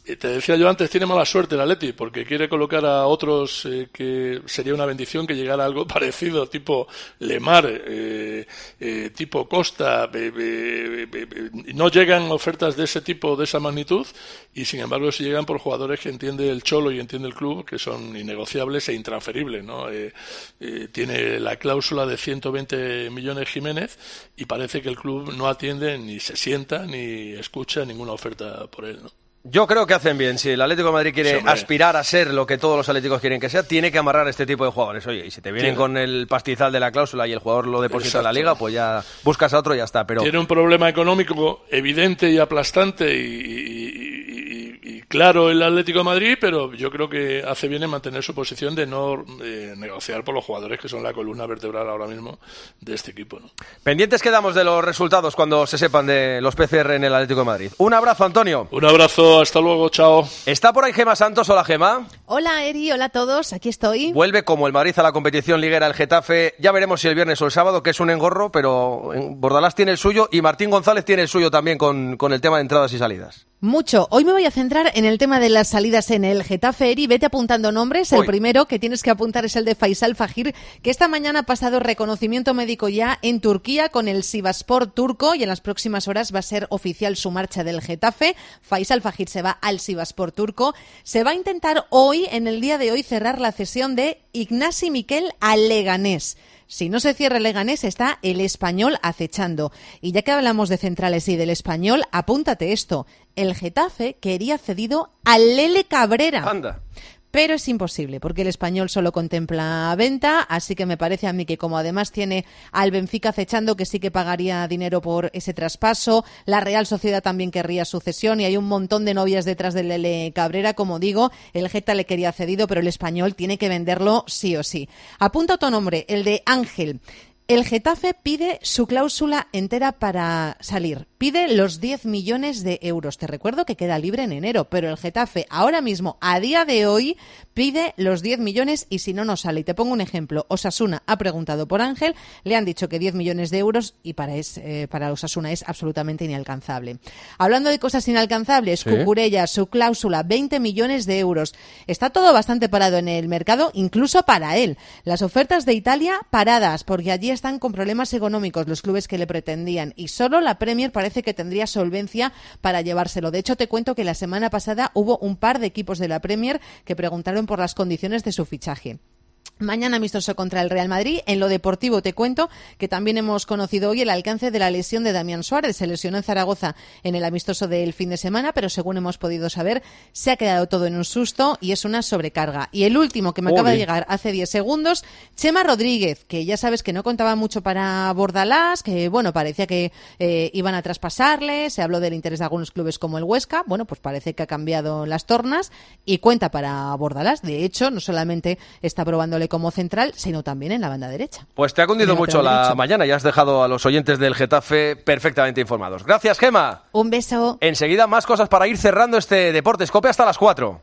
Te decía yo antes, tiene mala suerte el Atleti porque quiere colocar a otros eh, que sería una bendición que llegara algo parecido, tipo Lemar, eh, eh, tipo Costa. Eh, eh, eh, no llegan ofertas de ese tipo, de esa magnitud, y sin embargo sí llegan por jugadores que entiende el Cholo y entiende el club, que son innegociables e intransferibles, ¿no? Eh, eh, tiene la cláusula de ciento veinte millones Jiménez y parece que el club no atiende, ni se sienta, ni escucha ninguna oferta por él, ¿no? Yo creo que hacen bien. Si el Atlético de Madrid quiere sí, aspirar a ser lo que todos los atléticos quieren que sea, tiene que amarrar este tipo de jugadores. Oye, y si te vienen sí. con el pastizal de la cláusula y el jugador lo deposita en la liga, pues ya buscas a otro y ya está. Pero tiene un problema económico evidente y aplastante y, y, y, y claro el Atlético de Madrid, pero yo creo que hace bien en mantener su posición de no eh, negociar por los jugadores que son la columna vertebral ahora mismo de este equipo, ¿no? Pendientes quedamos de los resultados cuando se sepan de los P C R en el Atlético de Madrid. Un abrazo, Antonio. Un abrazo. Hasta luego, chao. ¿Está por ahí Gema Santos? Hola, Gema. Hola, Eri, hola a todos, aquí estoy. Vuelve como el Madrid a la competición liguera el Getafe. Ya veremos si el viernes o el sábado, que es un engorro, pero Bordalás tiene el suyo y Martín González tiene el suyo también con, con el tema de entradas y salidas. Mucho. Hoy me voy a centrar en el tema de las salidas en el Getafe. Eri, vete apuntando nombres. El Uy. primero que tienes que apuntar es el de Faisal Fajir, que esta mañana ha pasado reconocimiento médico ya en Turquía con el Sivasspor turco y en las próximas horas va a ser oficial su marcha del Getafe. Faisal Fajir se va al Sivasspor turco. Se va a intentar hoy, en el día de hoy, cerrar la cesión de Ignasi Miquel al Leganés. Si no se cierra el Leganés, está el Español acechando. Y ya que hablamos de centrales y del Español, apúntate esto. El Getafe quería cedido al Lele Cabrera. Anda. Pero es imposible, porque el Español solo contempla venta, así que me parece a mí que como además tiene al Benfica acechando, que sí que pagaría dinero por ese traspaso, la Real Sociedad también querría su cesión y hay un montón de novias detrás del Lele Cabrera, como digo, el Geta le quería cedido, pero el Español tiene que venderlo sí o sí. Apunta otro nombre, el de Ángel. El Getafe pide su cláusula entera para salir. Pide los diez millones de euros. Te recuerdo que queda libre en enero, pero el Getafe ahora mismo, a día de hoy, pide los diez millones y si no, no sale. Y te pongo un ejemplo. Osasuna ha preguntado por Ángel, le han dicho que diez millones de euros y para, es, eh, para Osasuna es absolutamente inalcanzable. Hablando de cosas inalcanzables, ¿sí? Cucurella, su cláusula, veinte millones de euros. Está todo bastante parado en el mercado, incluso para él. Las ofertas de Italia paradas, porque allí están con problemas económicos los clubes que le pretendían y solo la Premier parece que tendría solvencia para llevárselo. De hecho, te cuento que la semana pasada hubo un par de equipos de la Premier que preguntaron por las condiciones de su fichaje. Mañana amistoso contra el Real Madrid. En lo deportivo te cuento que también hemos conocido hoy el alcance de la lesión de Damián Suárez. Se lesionó en Zaragoza en el amistoso del fin de semana, pero según hemos podido saber, se ha quedado todo en un susto y es una sobrecarga. Y el último que me Ole. acaba de llegar hace diez segundos, Chema Rodríguez, que ya sabes que no contaba mucho para Bordalás, que bueno, parecía que eh, iban a traspasarle, se habló del interés de algunos clubes como el Huesca, bueno, pues parece que ha cambiado las tornas y cuenta para Bordalás. De hecho, no solamente está probándole como central, sino también en la banda derecha. Pues te ha cundido mucho la derecho. mañana y has dejado a los oyentes del Getafe perfectamente informados. Gracias, Gema. Un beso. Enseguida más cosas para ir cerrando este Deportes Cope hasta las cuatro.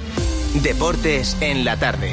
Deportes en la tarde.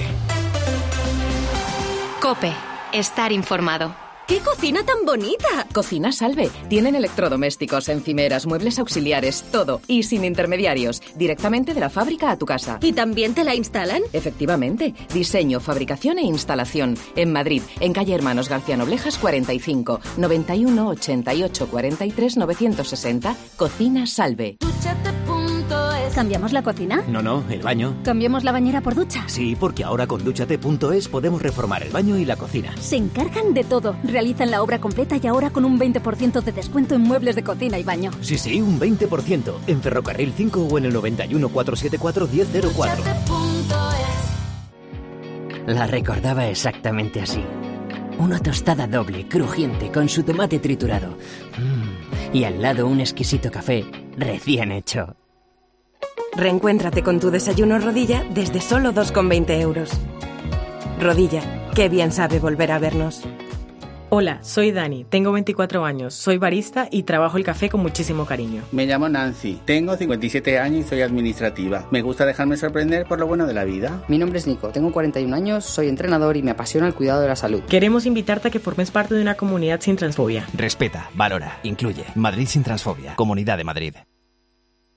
Cope, estar informado. ¡Qué cocina tan bonita! Cocina Salve. Tienen electrodomésticos, encimeras, muebles auxiliares, todo. Y sin intermediarios. Directamente de la fábrica a tu casa. ¿Y también te la instalan? Efectivamente. Diseño, fabricación e instalación. En Madrid, en calle Hermanos García Noblejas cuarenta y cinco, noventa y uno, ochenta y ocho, cuarenta y tres, novecientos sesenta. Cocina Salve. ¿Cambiamos la cocina? No, no, el baño. ¿Cambiamos la bañera por ducha? Sí, porque ahora con Dúchate punto es podemos reformar el baño y la cocina. Se encargan de todo. Realizan la obra completa y ahora con un veinte por ciento de descuento en muebles de cocina y baño. Sí, sí, un veinte por ciento. En Ferrocarril cinco o en el noventa y uno, cuatrocientos setenta y cuatro, diez cero cuatro. La recordaba exactamente así. Una tostada doble, crujiente, con su tomate triturado. Mm. Y al lado un exquisito café recién hecho. Reencuéntrate con tu desayuno Rodilla desde solo dos con veinte euros. Rodilla, qué bien sabe volver a vernos. Hola, soy Dani, tengo veinticuatro años, soy barista y trabajo el café con muchísimo cariño. Me llamo Nancy, tengo cincuenta y siete años y soy administrativa. Me gusta dejarme sorprender por lo bueno de la vida. Mi nombre es Nico, tengo cuarenta y un años, soy entrenador y me apasiona el cuidado de la salud. Queremos invitarte a que formes parte de una comunidad sin transfobia. Respeta, valora, incluye. Madrid sin transfobia, Comunidad de Madrid.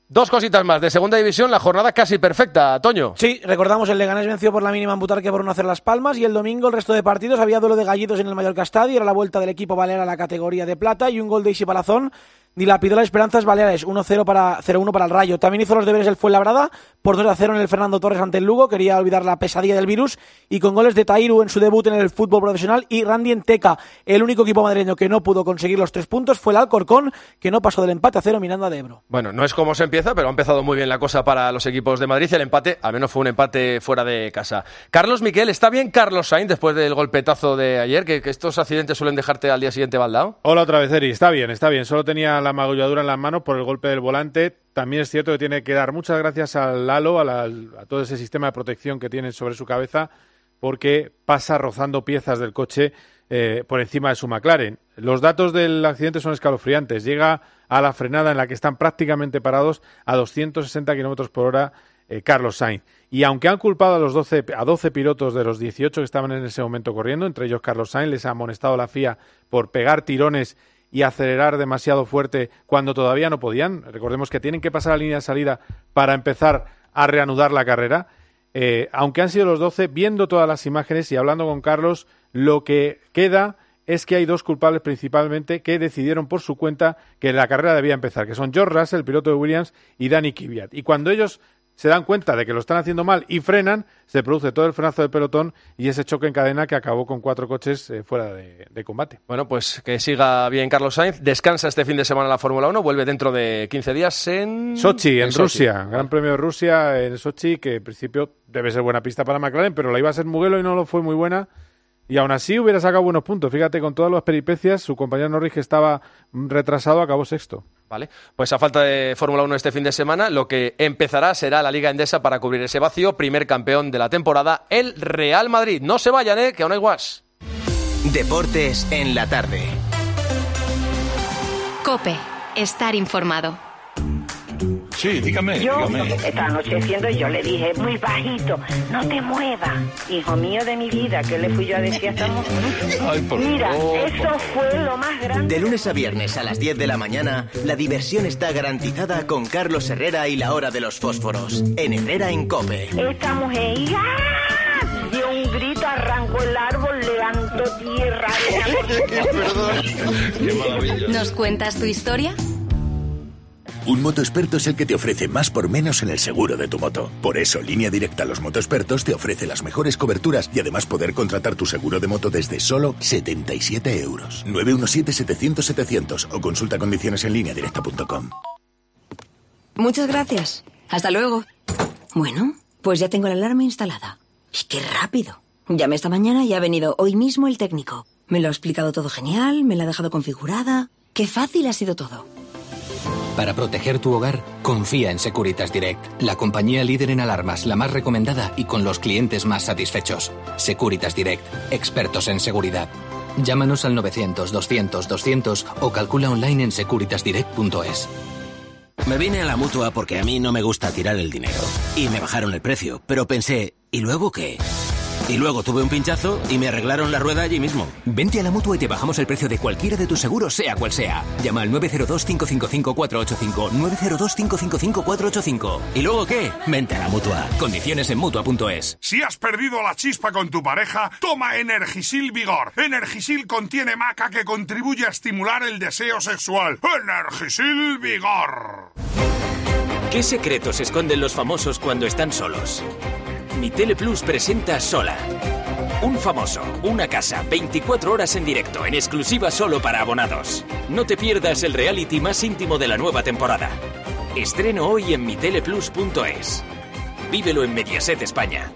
Dos cositas más. De segunda división, la jornada casi perfecta, Toño. Sí, recordamos, el Leganés venció por la mínima en Butarque por no hacer Las Palmas, y el domingo el resto de partidos había duelo de gallitos en el Mallorca Estadio, era la vuelta del equipo balear a la categoría de plata, y un gol de Isi Palazón dilapidó las esperanzas baleares, uno cero para cero uno para el Rayo. También hizo los deberes el Fuenlabrada por dos a cero en el Fernando Torres ante el Lugo, quería olvidar la pesadilla del virus, y con goles de Tairu en su debut en el fútbol profesional y Randy en Teca. El único equipo madrileño que no pudo conseguir los tres puntos fue el Alcorcón, que no pasó del empate a cero mirando a Ebro. Bueno, no es como se empieza, pero ha empezado muy bien la cosa para los equipos de Madrid. El empate, al menos fue un empate fuera de casa. Carlos Miquel, ¿está bien Carlos Sainz después del golpetazo de ayer? Que, que estos accidentes suelen dejarte al día siguiente baldao. Hola otra vez, Eri. Está bien, está bien. Solo tenía la magulladura en las manos por el golpe del volante. También es cierto que tiene que dar muchas gracias al halo, a, la, a todo ese sistema de protección que tiene sobre su cabeza, porque pasa rozando piezas del coche eh, por encima de su McLaren. Los datos del accidente son escalofriantes. Llega a la frenada en la que están prácticamente parados a doscientos sesenta kilómetros por hora eh, Carlos Sainz. Y aunque han culpado a los doce, a doce pilotos de los dieciocho que estaban en ese momento corriendo, entre ellos Carlos Sainz, les ha amonestado la F I A por pegar tirones y acelerar demasiado fuerte cuando todavía no podían. Recordemos que tienen que pasar la línea de salida para empezar a reanudar la carrera. Eh, aunque han sido los doce, viendo todas las imágenes y hablando con Carlos, lo que queda es que hay dos culpables principalmente que decidieron por su cuenta que la carrera debía empezar, que son George Russell, el piloto de Williams, y Danny Kvyat. Y cuando ellos se dan cuenta de que lo están haciendo mal y frenan, se produce todo el frenazo del pelotón y ese choque en cadena que acabó con cuatro coches eh, fuera de, de combate. Bueno, pues que siga bien Carlos Sainz. Descansa este fin de semana la Fórmula uno, vuelve dentro de quince días en... Sochi, en, en Rusia. Sochi. Gran Premio de Rusia en Sochi, que en principio debe ser buena pista para McLaren, pero la iba a ser Mugello y no lo fue muy buena. Y aún así hubiera sacado buenos puntos. Fíjate, con todas las peripecias, su compañero Norris, que estaba retrasado, acabó sexto. Vale, pues a falta de Fórmula uno este fin de semana, lo que empezará será la Liga Endesa para cubrir ese vacío. Primer campeón de la temporada, el Real Madrid. No se vayan, ¿eh? Que aún hay guas. Deportes en la tarde. COPE. Estar informado. Sí, dígame, yo, dígame. Esta anocheciendo yo le dije muy bajito, no te muevas, hijo mío de mi vida, ¿qué le fui yo a decir a esta mujer? Ay, por Mira, favor, eso por... fue lo más grande. De lunes a viernes a las diez de la mañana, la diversión está garantizada con Carlos Herrera y la hora de los fósforos, en Herrera en COPE. Esta mujer ¡ah! dio un grito, arrancó el árbol, levantó tierra. Perdón. Qué maravilla. ¿Nos cuentas tu historia? Un motoexperto es el que te ofrece más por menos en el seguro de tu moto. Por eso, Línea Directa Los Motoexpertos te ofrece las mejores coberturas y además poder contratar tu seguro de moto desde solo setenta y siete euros. nueve uno siete, setecientos, setecientos o consulta condiciones en línea directa punto com. Muchas gracias. Hasta luego. Bueno, pues ya tengo la alarma instalada. ¡Y qué rápido! Llamé esta mañana y ha venido hoy mismo el técnico. Me lo ha explicado todo genial, me la ha dejado configurada. ¡Qué fácil ha sido todo! Para proteger tu hogar, confía en Securitas Direct, la compañía líder en alarmas, la más recomendada y con los clientes más satisfechos. Securitas Direct, expertos en seguridad. Llámanos al novecientos, doscientos, doscientos o calcula online en securitas direct punto es. Me vine a la Mutua porque a mí no me gusta tirar el dinero. Y me bajaron el precio, pero pensé, ¿y luego qué? Y luego tuve un pinchazo y me arreglaron la rueda allí mismo. Vente a la Mutua y te bajamos el precio de cualquiera de tus seguros, sea cual sea. Llama al nueve cero dos, cinco cinco cinco, cuatro ocho cinco, nueve cero dos, cinco cinco cinco, cuatro ocho cinco. ¿Y luego qué? Vente a la Mutua. Condiciones en Mutua punto es. Si has perdido la chispa con tu pareja, toma Energisil Vigor. Energisil contiene maca que contribuye a estimular el deseo sexual. Energisil Vigor. ¿Qué secretos esconden los famosos cuando están solos? Mi Teleplus presenta Sola. Un famoso, una casa, veinticuatro horas en directo, en exclusiva solo para abonados. No te pierdas el reality más íntimo de la nueva temporada. Estreno hoy en mi teleplus punto es. Vívelo en Mediaset España.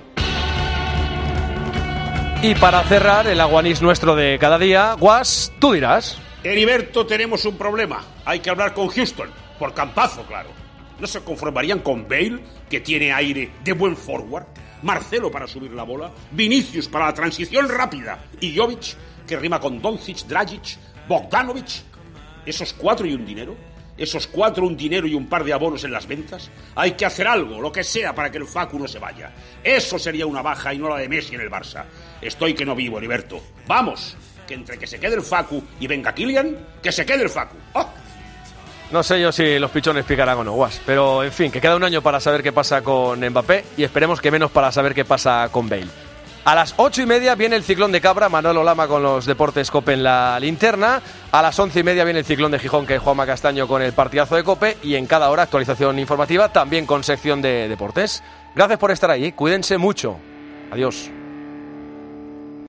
Y para cerrar, el aguanís nuestro de cada día, Guas, tú dirás. Heriberto, tenemos un problema. Hay que hablar con Houston, por campazo, claro. ¿No se conformarían con Bale, que tiene aire de buen forward? Marcelo para subir la bola, Vinicius para la transición rápida y Jovic, que rima con Doncic, Dragic, Bogdanovic. ¿Esos cuatro y un dinero? ¿Esos cuatro, un dinero y un par de abonos en las ventas? Hay que hacer algo, lo que sea, para que el Facu no se vaya. Eso sería una baja y no la de Messi en el Barça. Estoy que no vivo, Heriberto. ¡Vamos! Que entre que se quede el Facu y venga Kylian, que se quede el Facu. ¡Oh! No sé yo si los pichones picarán o no, guas. Pero, en fin, que queda un año para saber qué pasa con Mbappé y esperemos que menos para saber qué pasa con Bale. A las ocho y media viene el Ciclón de Cabra, Manolo Lama con los Deportes COPE en la linterna. A las once y media viene el Ciclón de Gijón, que es Juanma Castaño con el partidazo de COPE. Y en cada hora actualización informativa, también con sección de deportes. Gracias por estar ahí, cuídense mucho. Adiós.